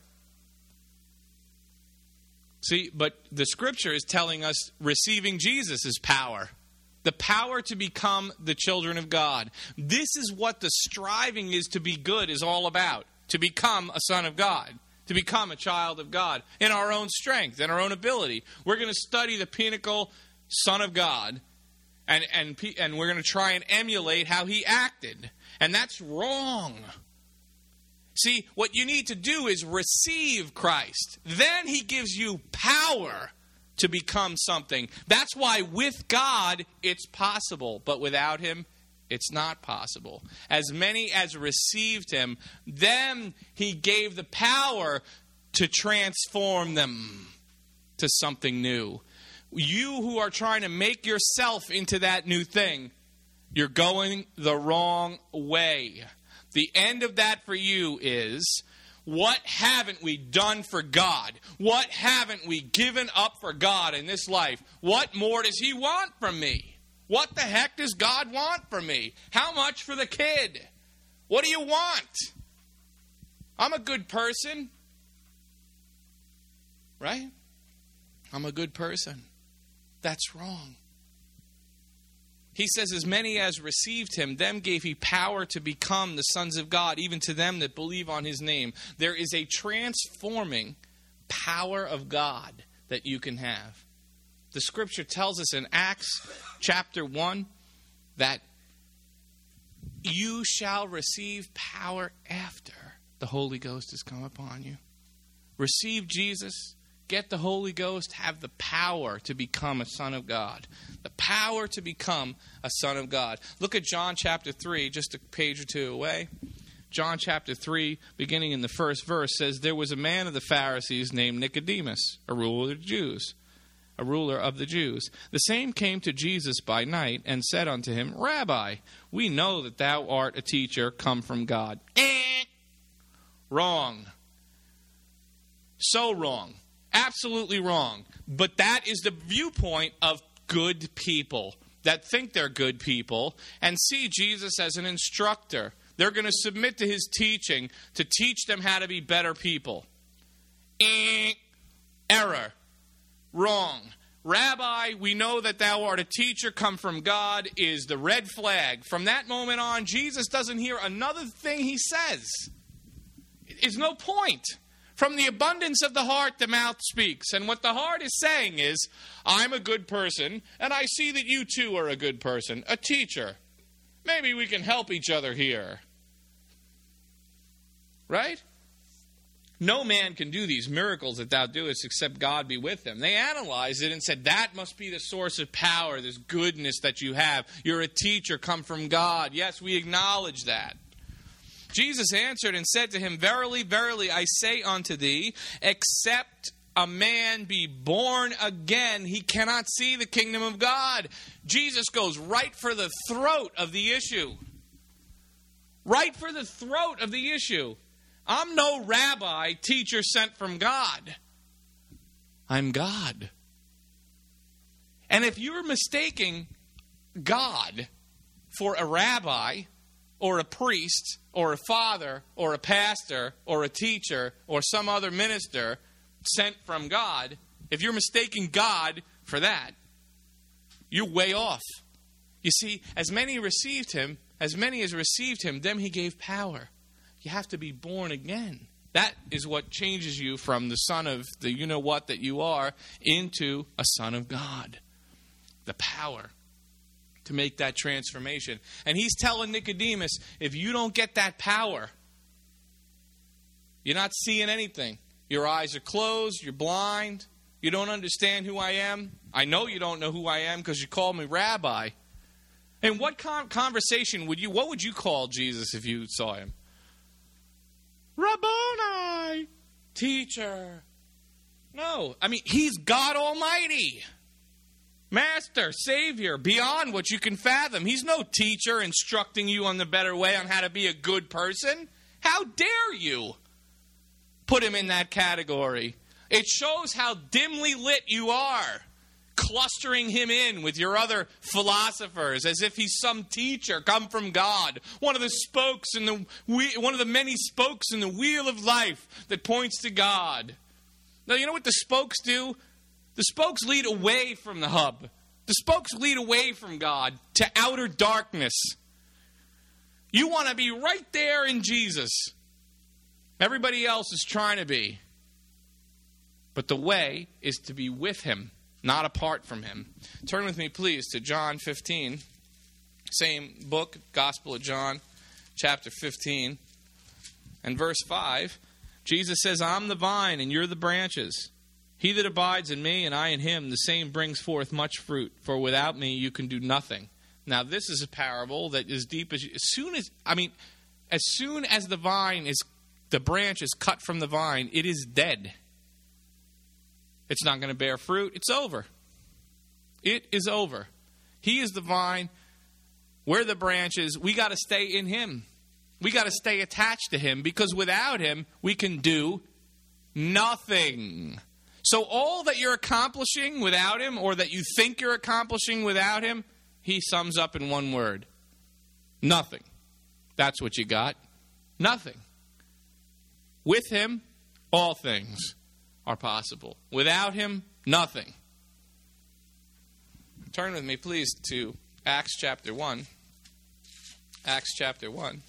See, but the Scripture is telling us receiving Jesus is power. The power to become the children of God. This is what the striving is to be good is all about. To become a son of God. To become a child of God in our own strength and our own ability. We're going to study the pinnacle Son of God, and and and we're going to try and emulate how he acted. And that's wrong. See, what you need to do is receive Christ. Then he gives you power to become something. That's why with God it's possible, but without him it's not possible. As many as received him, them he gave the power to transform them to something new. You who are trying to make yourself into that new thing, you're going the wrong way. The end of that for you is, what haven't we done for God? What haven't we given up for God in this life? What more does he want from me? What the heck does God want from me? How much for the kid? What do you want? I'm a good person. Right? I'm a good person. That's wrong. He says, as many as received him, them gave he power to become the sons of God, even to them that believe on his name. There is a transforming power of God that you can have. The scripture tells us in Acts chapter one that you shall receive power after the Holy Ghost has come upon you. Receive Jesus, get the Holy Ghost, have the power to become a son of God. The power to become a son of God. Look at John chapter three, just a page or two away. John chapter three, beginning in the first verse, says, there was a man of the Pharisees named Nicodemus, a ruler of the Jews. A ruler of the Jews. The same came to Jesus by night and said unto him, Rabbi, we know that thou art a teacher come from God. Eh. Wrong. So wrong. Absolutely wrong. But that is the viewpoint of good people that think they're good people and see Jesus as an instructor. They're going to submit to his teaching to teach them how to be better people. Eh. Error. Wrong. Rabbi, we know that thou art a teacher come from God is the red flag. From that moment on, Jesus doesn't hear another thing he says. It's no point. From the abundance of the heart, the mouth speaks. And what the heart is saying is, I'm a good person, and I see that you too are a good person, a teacher. Maybe we can help each other here. Right? No man can do these miracles that thou doest except God be with them. They analyzed it and said, that must be the source of power, this goodness that you have. You're a teacher come from God. Yes, we acknowledge that. Jesus answered and said to him, Verily, verily, I say unto thee, except a man be born again, he cannot see the kingdom of God. Jesus goes right for the throat of the issue. Right for the throat of the issue. I'm no rabbi, teacher sent from God. I'm God. And if you're mistaking God for a rabbi or a priest or a father or a pastor or a teacher or some other minister sent from God, if you're mistaking God for that, you're way off. You see, as many received him, as many as received him, them he gave power. You have to be born again. That is what changes you from the son of the you-know-what that you are into a son of God. The power to make that transformation. And he's telling Nicodemus, if you don't get that power, you're not seeing anything. Your eyes are closed. You're blind. You don't understand who I am. I know you don't know who I am because you call me rabbi. And what con- conversation would you, what would you call Jesus if you saw him? Rabboni, teacher. No, I mean, he's God Almighty. Master, Savior, beyond what you can fathom. He's no teacher instructing you on the better way on how to be a good person. How dare you put him in that category? It shows how dimly lit you are, clustering him in with your other philosophers as if he's some teacher come from God, one of the spokes in the one of the many spokes in the wheel of life that points to God. Now, you know what the spokes do? The spokes lead away from the hub. The spokes lead away from God to outer darkness. You want to be right there in Jesus. Everybody else is trying to be. But the way is to be with him, not apart from him. Turn with me, please, to John fifteen. Same book, Gospel of John, chapter fifteen. And verse five, Jesus says, I'm the vine and you're the branches. He that abides in me and I in him, the same brings forth much fruit. For without me you can do nothing. Now this is a parable that is deep as, as soon as, I mean, as soon as the vine is, the branch is cut from the vine, it is dead. It's not going to bear fruit. It's over. It is over. He is the vine. We're the branches. We got to stay in him. We got to stay attached to him because without him, we can do nothing. So all that you're accomplishing without him or that you think you're accomplishing without him, he sums up in one word. Nothing. That's what you got. Nothing. With him, all things are possible. Without him, nothing. Turn with me, please, to Acts chapter one. Acts chapter one.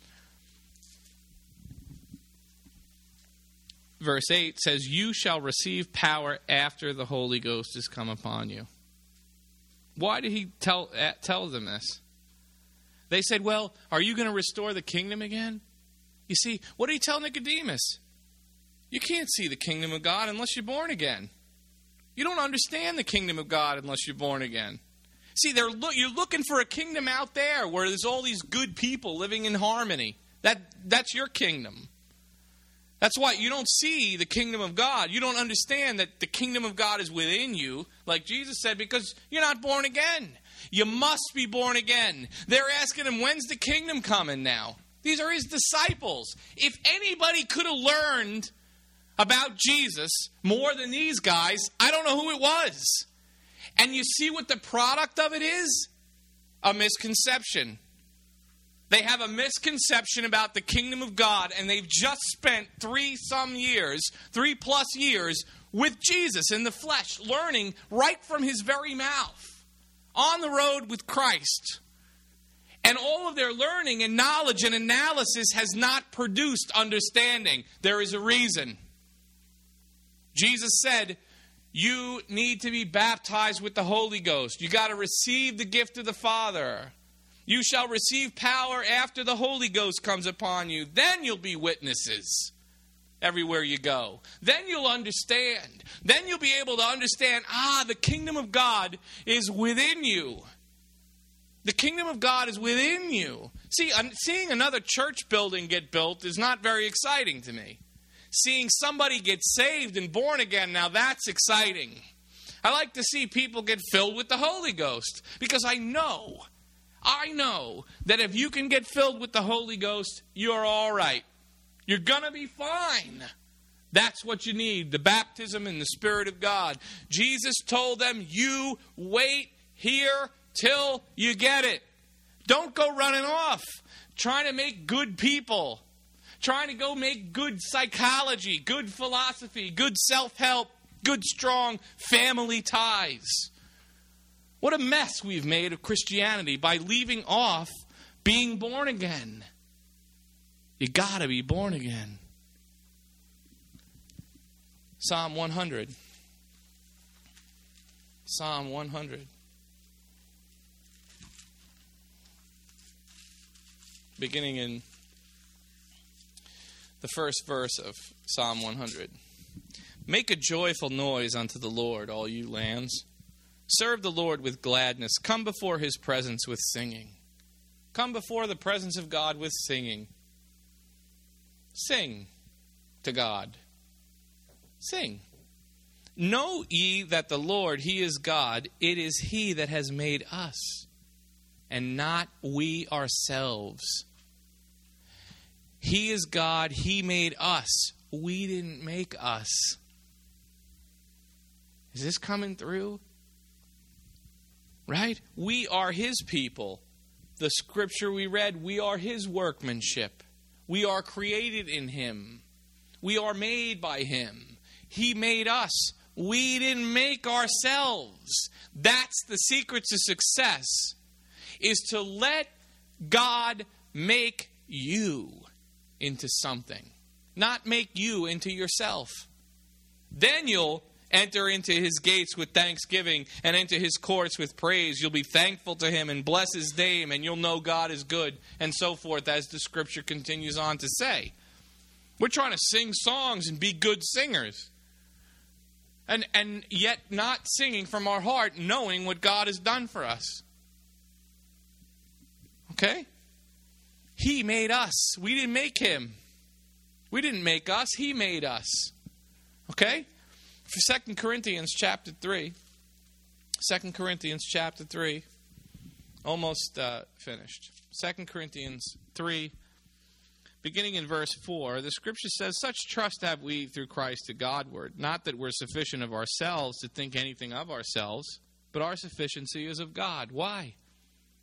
Verse eight says, you shall receive power after the Holy Ghost has come upon you. Why did he tell, tell them this? They said, well, are you going to restore the kingdom again? You see, what did he tell Nicodemus? You can't see the kingdom of God unless you're born again. You don't understand the kingdom of God unless you're born again. See, they're lo- you're looking for a kingdom out there where there's all these good people living in harmony. That That's your kingdom. That's why you don't see the kingdom of God. You don't understand that the kingdom of God is within you, like Jesus said, because you're not born again. You must be born again. They're asking him, when's the kingdom coming now? These are his disciples. If anybody could have learned about Jesus more than these guys, I don't know who it was. And you see what the product of it is? A misconception. They have a misconception about the kingdom of God, and they've just spent three some years, three plus years, with Jesus in the flesh, learning right from his very mouth, on the road with Christ. And all of their learning and knowledge and analysis has not produced understanding. There is a reason. Jesus said, you need to be baptized with the Holy Ghost. You got to receive the gift of the Father. You shall receive power after the Holy Ghost comes upon you. Then you'll be witnesses everywhere you go. Then you'll understand. Then you'll be able to understand, ah, the kingdom of God is within you. The kingdom of God is within you. See, seeing another church building get built is not very exciting to me. Seeing somebody get saved and born again, now that's exciting. I like to see people get filled with the Holy Ghost, because I know, I know that if you can get filled with the Holy Ghost, you're all right. You're going to be fine. That's what you need, the baptism in the Spirit of God. Jesus told them, you wait here till you get it. Don't go running off trying to make good people. Trying to go make good psychology, good philosophy, good self-help, good strong family ties. What a mess we've made of Christianity by leaving off being born again. You gotta be born again. Psalm one hundred. Psalm one hundred. Beginning in the first verse of Psalm one hundred. Make a joyful noise unto the Lord, all you lands. Serve the Lord with gladness. Come before his presence with singing. Come before the presence of God with singing. Sing to God. Sing. Know ye that the Lord, he is God. It is he that has made us, and not we ourselves. He is God. He made us. We didn't make us. Is this coming through? Right? We are his people. The scripture we read, we are his workmanship. We are created in him. We are made by him. He made us. We didn't make ourselves. That's the secret to success, is to let God make you into something, not make you into yourself. Then you'll enter into his gates with thanksgiving and into his courts with praise. You'll be thankful to him and bless his name, and you'll know God is good, and so forth, as the scripture continues on to say. We're trying to sing songs and be good singers, and and yet not singing from our heart, knowing what God has done for us. Okay? He made us. We didn't make him. We didn't make us. He made us. Okay? For Second Corinthians chapter three. Second Corinthians chapter three. Almost uh, finished. Second Corinthians three. Beginning in verse four. The scripture says, such trust have we through Christ to Godward. Not that we're sufficient of ourselves to think anything of ourselves, but our sufficiency is of God. Why?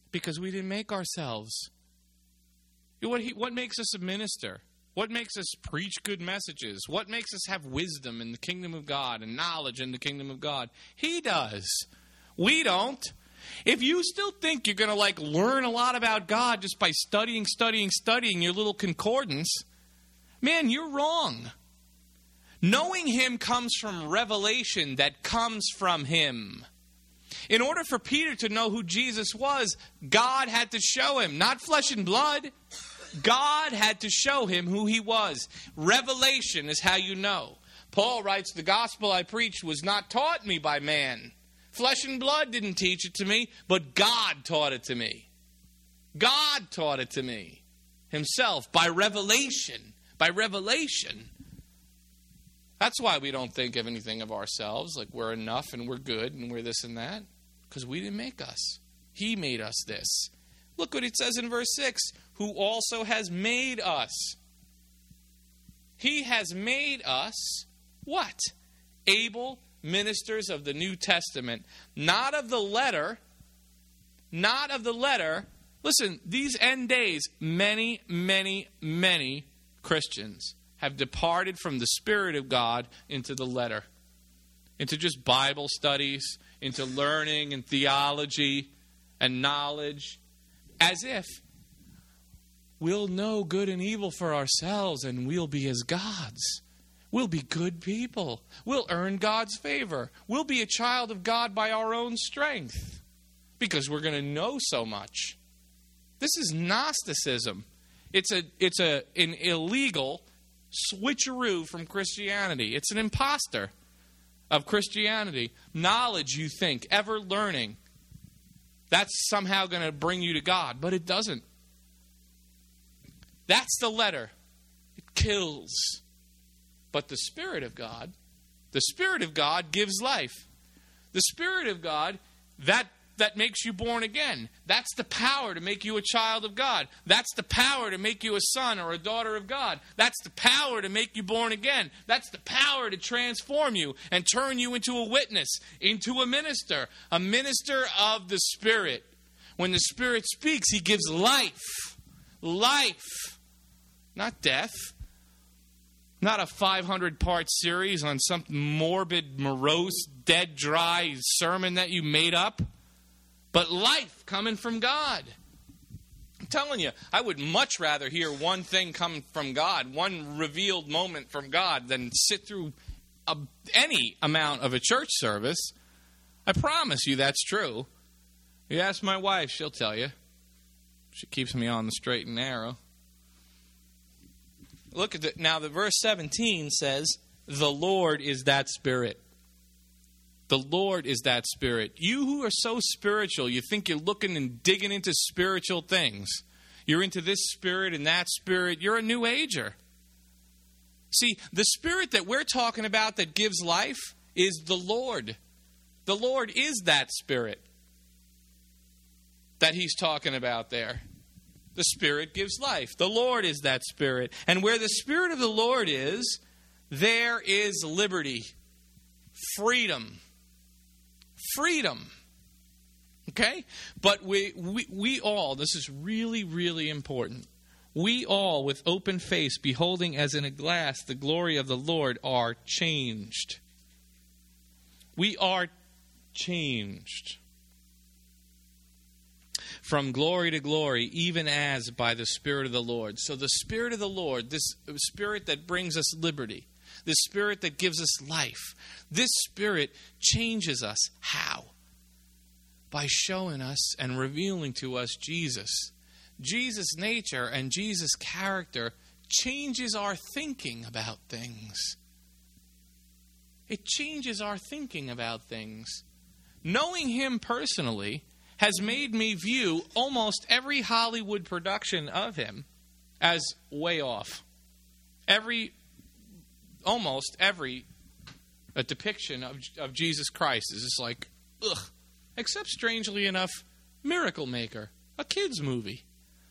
Because we didn't make ourselves. What, he, what makes us a minister? What makes us preach good messages? What makes us have wisdom in the kingdom of God and knowledge in the kingdom of God? He does. We don't. If you still think you're going to like learn a lot about God just by studying, studying, studying your little concordance, man, you're wrong. Knowing Him comes from revelation that comes from Him. In order for Peter to know who Jesus was, God had to show him, not flesh and blood. God had to show him who He was. Revelation is how you know. Paul writes, the gospel I preached was not taught me by man. Flesh and blood didn't teach it to me, but God taught it to me. God taught it to me Himself by revelation. By revelation. That's why we don't think of anything of ourselves, like we're enough and we're good and we're this and that. Because we didn't make us. He made us this. Look what it says in verse six. Who also has made us. He has made us what? Able ministers of the New Testament. Not of the letter. Not of the letter. Listen, these end days, many, many, many Christians have departed from the Spirit of God into the letter. Into just Bible studies, into learning and theology and knowledge. As if we'll know good and evil for ourselves and we'll be as gods. We'll be good people. We'll earn God's favor. We'll be a child of God by our own strength. Because we're going to know so much. This is Gnosticism. It's a it's a an illegal switcheroo from Christianity. It's an imposter of Christianity. Knowledge, you think, ever learning, that's somehow going to bring you to God. But it doesn't. That's the letter. It kills. But the Spirit of God, the Spirit of God gives life. The Spirit of God, that that makes you born again. That's the power to make you a child of God. That's the power to make you a son or a daughter of God. That's the power to make you born again. That's the power to transform you and turn you into a witness, into a minister, a minister of the Spirit. When the Spirit speaks, He gives life. Life. Not death. Not a five hundred part series on some morbid, morose, dead, dry sermon that you made up. But life coming from God. I'm telling you, I would much rather hear one thing come from God, one revealed moment from God, than sit through a, any amount of a church service. I promise you that's true. You ask my wife, she'll tell you. She keeps me on the straight and narrow. Look at the, now the verse seventeen says, the Lord is that Spirit. The Lord is that Spirit. You who are so spiritual, you think you're looking and digging into spiritual things. You're into this spirit and that spirit. You're a New Ager. See, the Spirit that we're talking about that gives life is the Lord. The Lord is that Spirit that He's talking about there. The Spirit gives life. The Lord is that Spirit. And where the Spirit of the Lord is, there is liberty, freedom. Freedom. Okay? But we, we we all, this is really, really important. We all, with open face, beholding as in a glass the glory of the Lord, are changed. We are changed. From glory to glory, even as by the Spirit of the Lord. So the Spirit of the Lord, this Spirit that brings us liberty, the Spirit that gives us life, this Spirit changes us. How? By showing us and revealing to us Jesus. Jesus' nature and Jesus' character changes our thinking about things. It changes our thinking about things. Knowing Him personally has made me view almost every Hollywood production of Him as way off. Every, almost every a depiction of, of Jesus Christ is just like, ugh. Except, strangely enough, Miracle Maker, a kid's movie.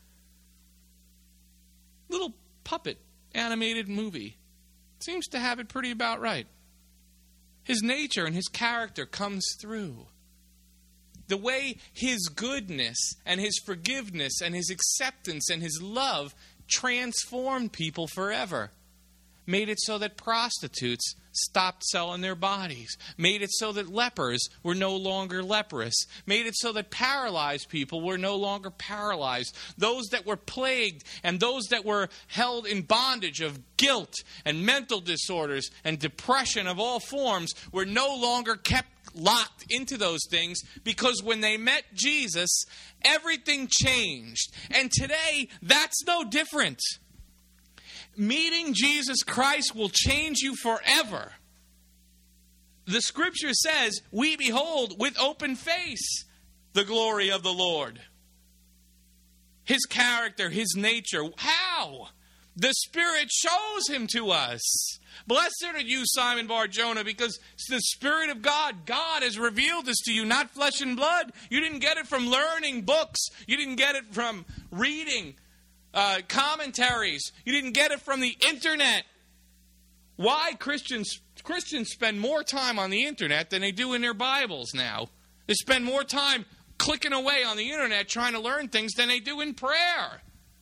Little puppet animated movie. Seems to have it pretty about right. His nature and His character comes through. the way his goodness and his forgiveness and his acceptance and his love transformed people forever. Made it so that prostitutes stopped selling their bodies. Made it so that lepers were no longer leprous. Made it so that paralyzed people were no longer paralyzed. Those that were plagued and those that were held in bondage of guilt and mental disorders and depression of all forms were no longer kept locked into those things, because when they met Jesus, everything changed. And today, that's no different. Meeting Jesus Christ will change you forever. The scripture says, we behold with open face the glory of the Lord. His character, his nature. How? The Spirit shows him to us. Blessed are you, Simon Bar-Jonah, because the Spirit of God, God has revealed this to you, not flesh and blood. You didn't get it from learning books. You didn't get it from reading uh, commentaries. You didn't get it from the internet. Why Christians Christians spend more time on the internet than they do in their Bibles now. They spend more time clicking away on the internet trying to learn things than they do in prayer.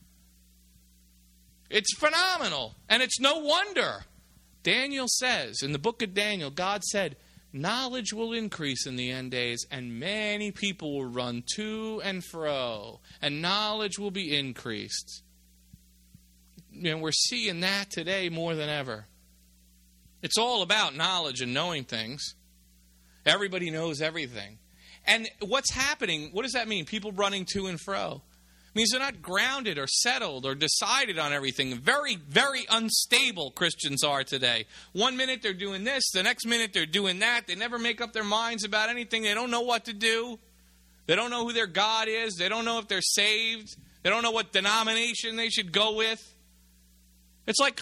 It's phenomenal, and it's no wonder. Daniel says, in the book of Daniel, God said, knowledge will increase in the end days, and many people will run to and fro, and knowledge will be increased. And we're seeing that today more than ever. It's all about knowledge and knowing things. Everybody knows everything. And what's happening, what does that mean? People running to and fro. It means they're not grounded or settled or decided on everything. Very, very unstable Christians are today. One minute they're doing this, the next minute they're doing that. They never make up their minds about anything. They don't know what to do. They don't know who their God is. They don't know if they're saved. They don't know what denomination they should go with. It's like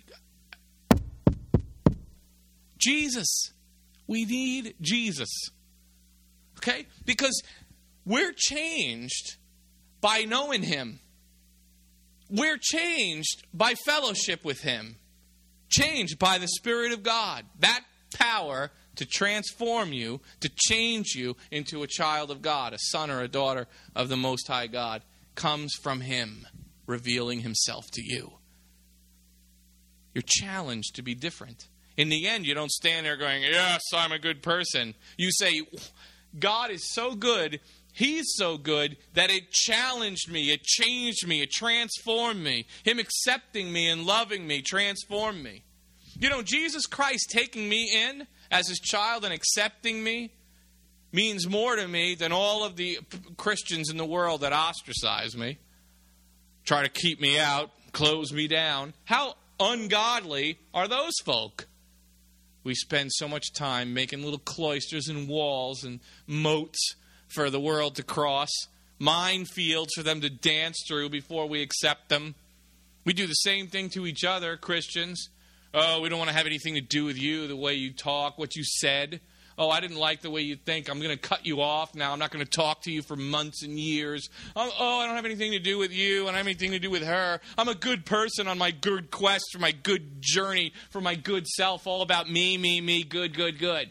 Jesus. We need Jesus. Okay? Because we're changed by knowing him. We're changed by fellowship with him. Changed by the Spirit of God. That power to transform you, to change you into a child of God, a son or a daughter of the Most High God, comes from him, revealing himself to you. You're challenged to be different. In the end, you don't stand there going, yes, I'm a good person. You say, God is so good, he's so good that it challenged me, it changed me, it transformed me. Him accepting me and loving me transformed me. You know, Jesus Christ taking me in as his child and accepting me means more to me than all of the Christians in the world that ostracize me, try to keep me out, close me down. How ungodly are those folk? We spend so much time making little cloisters and walls and moats for the world to cross, minefields for them to dance through before we accept them. We do the same thing to each other, Christians. Oh, we don't want to have anything to do with you, the way you talk, what you said. Oh, I didn't like the way you think. I'm going to cut you off now. I'm not going to talk to you for months and years. Oh, oh, I don't have anything to do with you. I don't have anything to do with her. I'm a good person on my good quest for my good journey, for my good self, all about me, me, me, good, good, good.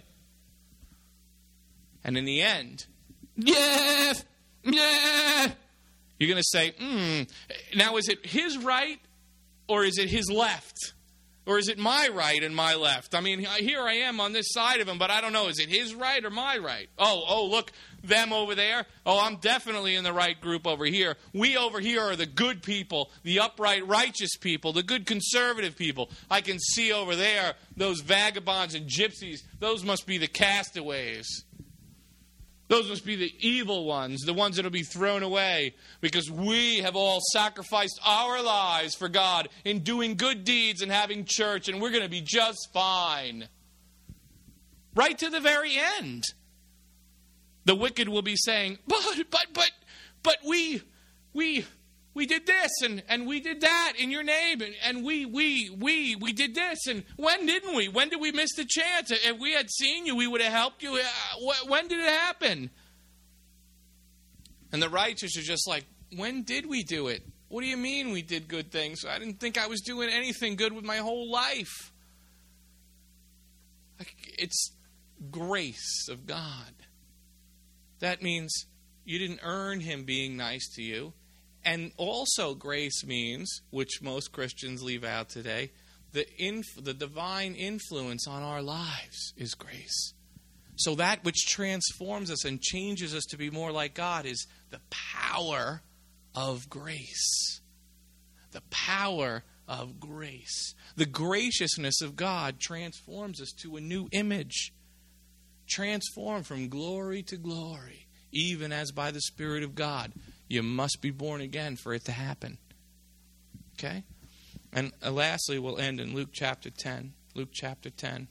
And in the end, yeah, yeah, you're going to say, hmm, now is it his right or is it his left? Or is it my right and my left? I mean, here I am on this side of him, but I don't know. Is it his right or my right? Oh, oh, look, them over there. Oh, I'm definitely in the right group over here. We over here are the good people, the upright, righteous people, the good conservative people. I can see over there those vagabonds and gypsies. Those must be the castaways. Those must be the evil ones, the ones that will be thrown away because we have all sacrificed our lives for God in doing good deeds and having church, and we're going to be just fine. Right to the very end. The wicked will be saying, but, but, but, but we, we, we did this and, and we did that in your name, and, and we, we, we, we did this, and when didn't we? When did we miss the chance? If we had seen you, we would have helped you. When did it happen? And the righteous are just like, when did we do it? What do you mean we did good things? I didn't think I was doing anything good with my whole life. It's grace of God That means you didn't earn him being nice to you. And also grace means, which most Christians leave out today, the inf- the divine influence on our lives is grace. So that which transforms us and changes us to be more like God is the power of grace. The power of grace. The graciousness of God transforms us to a new image. Transformed from glory to glory, even as by the Spirit of God. You must be born again for it to happen. Okay? And uh, lastly, we'll end in Luke chapter ten. Luke chapter ten.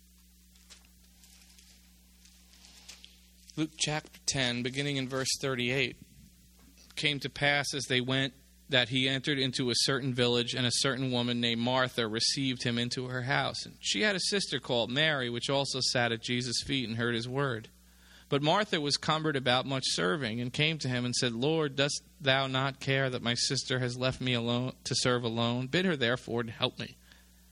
Luke chapter ten, beginning in verse thirty-eight. Came to pass as they went that he entered into a certain village, and a certain woman named Martha received him into her house. And she had a sister called Mary, which also sat at Jesus' feet and heard his word. But Martha was cumbered about much serving, and came to him and said, Lord, dost thou not care that my sister has left me alone to serve alone? Bid her therefore to help me.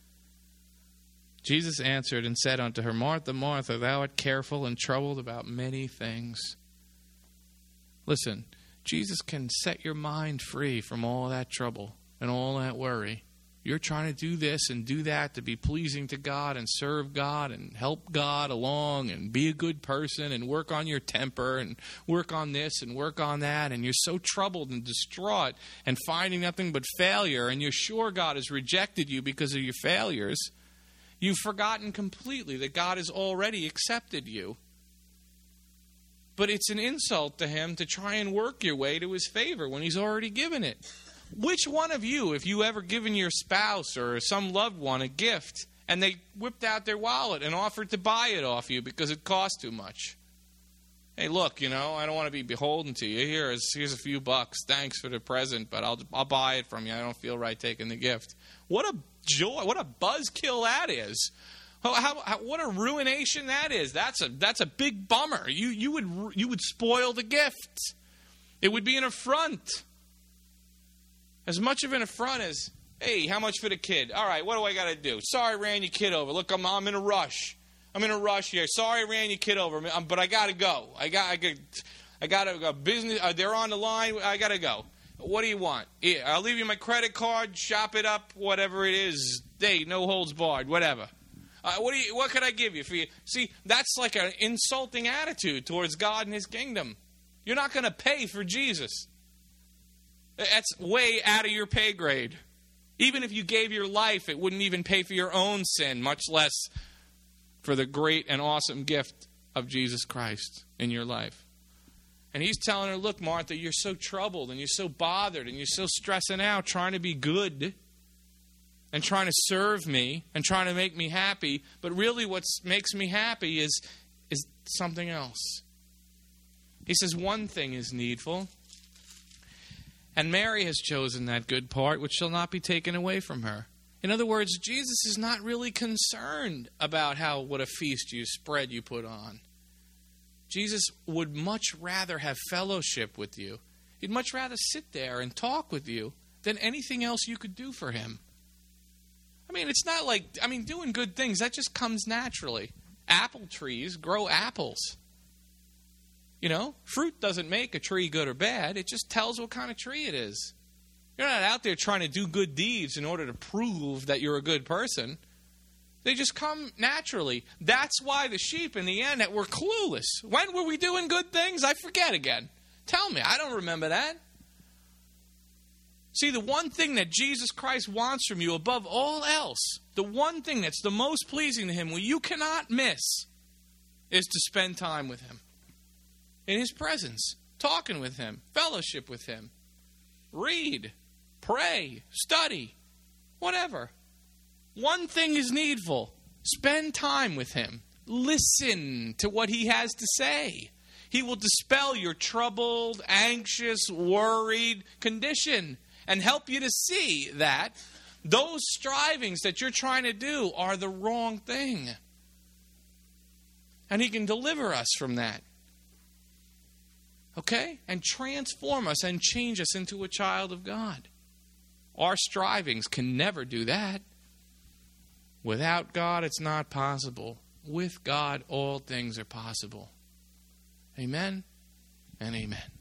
Jesus answered and said unto her, Martha, Martha, thou art careful and troubled about many things. Listen, Jesus can set your mind free from all that trouble and all that worry. You're trying to do this and do that to be pleasing to God and serve God and help God along and be a good person and work on your temper and work on this and work on that. And you're so troubled and distraught and finding nothing but failure, and you're sure God has rejected you because of your failures. You've forgotten completely that God has already accepted you. But it's an insult to him to try and work your way to his favor when he's already given it. Which one of you, if you ever given your spouse or some loved one a gift and they whipped out their wallet and offered to buy it off you because it cost too much? Hey, look, you know, I don't want to be beholden to you. Here's, here's a few bucks. Thanks for the present, but I'll, I'll buy it from you. I don't feel right taking the gift. What a joy, what a buzzkill that is. How, how, how, what a ruination that is. That's a that's a big bummer. You you would you would spoil the gift. It would be an affront. As much of an affront as, hey, how much for the kid? All right, what do I got to do? Sorry, I ran your kid over. Look, I'm I'm in a rush. I'm in a rush here. Sorry, I ran your kid over, but I got to go. I got I got I got a business. Uh, they're on the line. I got to go. What do you want? Here, I'll leave you my credit card. Shop it up, whatever it is. Hey, no holds barred, whatever. Uh, what do you? What could I give you for you? See, that's like an insulting attitude towards God and his kingdom. You're not going to pay for Jesus. That's way out of your pay grade. Even if you gave your life, it wouldn't even pay for your own sin, much less for the great and awesome gift of Jesus Christ in your life. And he's telling her, look, Martha, you're so troubled and you're so bothered and you're so stressing out trying to be good and trying to serve me and trying to make me happy. But really what makes me happy is, is something else. He says one thing is needful. And Mary has chosen that good part, which shall not be taken away from her. In other words, Jesus is not really concerned about how what a feast you spread you put on. Jesus would much rather have fellowship with you. He'd much rather sit there and talk with you than anything else you could do for him. I mean, it's not like, I mean, doing good things, that just comes naturally. Apple trees grow apples. You know, fruit doesn't make a tree good or bad. It just tells what kind of tree it is. You're not out there trying to do good deeds in order to prove that you're a good person. They just come naturally. That's why the sheep in the end that were clueless. When were we doing good things? I forget again. Tell me. I don't remember that. See, the one thing that Jesus Christ wants from you above all else, the one thing that's the most pleasing to him, what you cannot miss, is to spend time with him. In his presence, talking with him, fellowship with him. Read, pray, study, whatever. One thing is needful. Spend time with him. Listen to what he has to say. He will dispel your troubled, anxious, worried condition and help you to see that those strivings that you're trying to do are the wrong thing. And he can deliver us from that. Okay? And transform us and change us into a child of God. Our strivings can never do that. Without God, it's not possible. With God, all things are possible. Amen? and amen.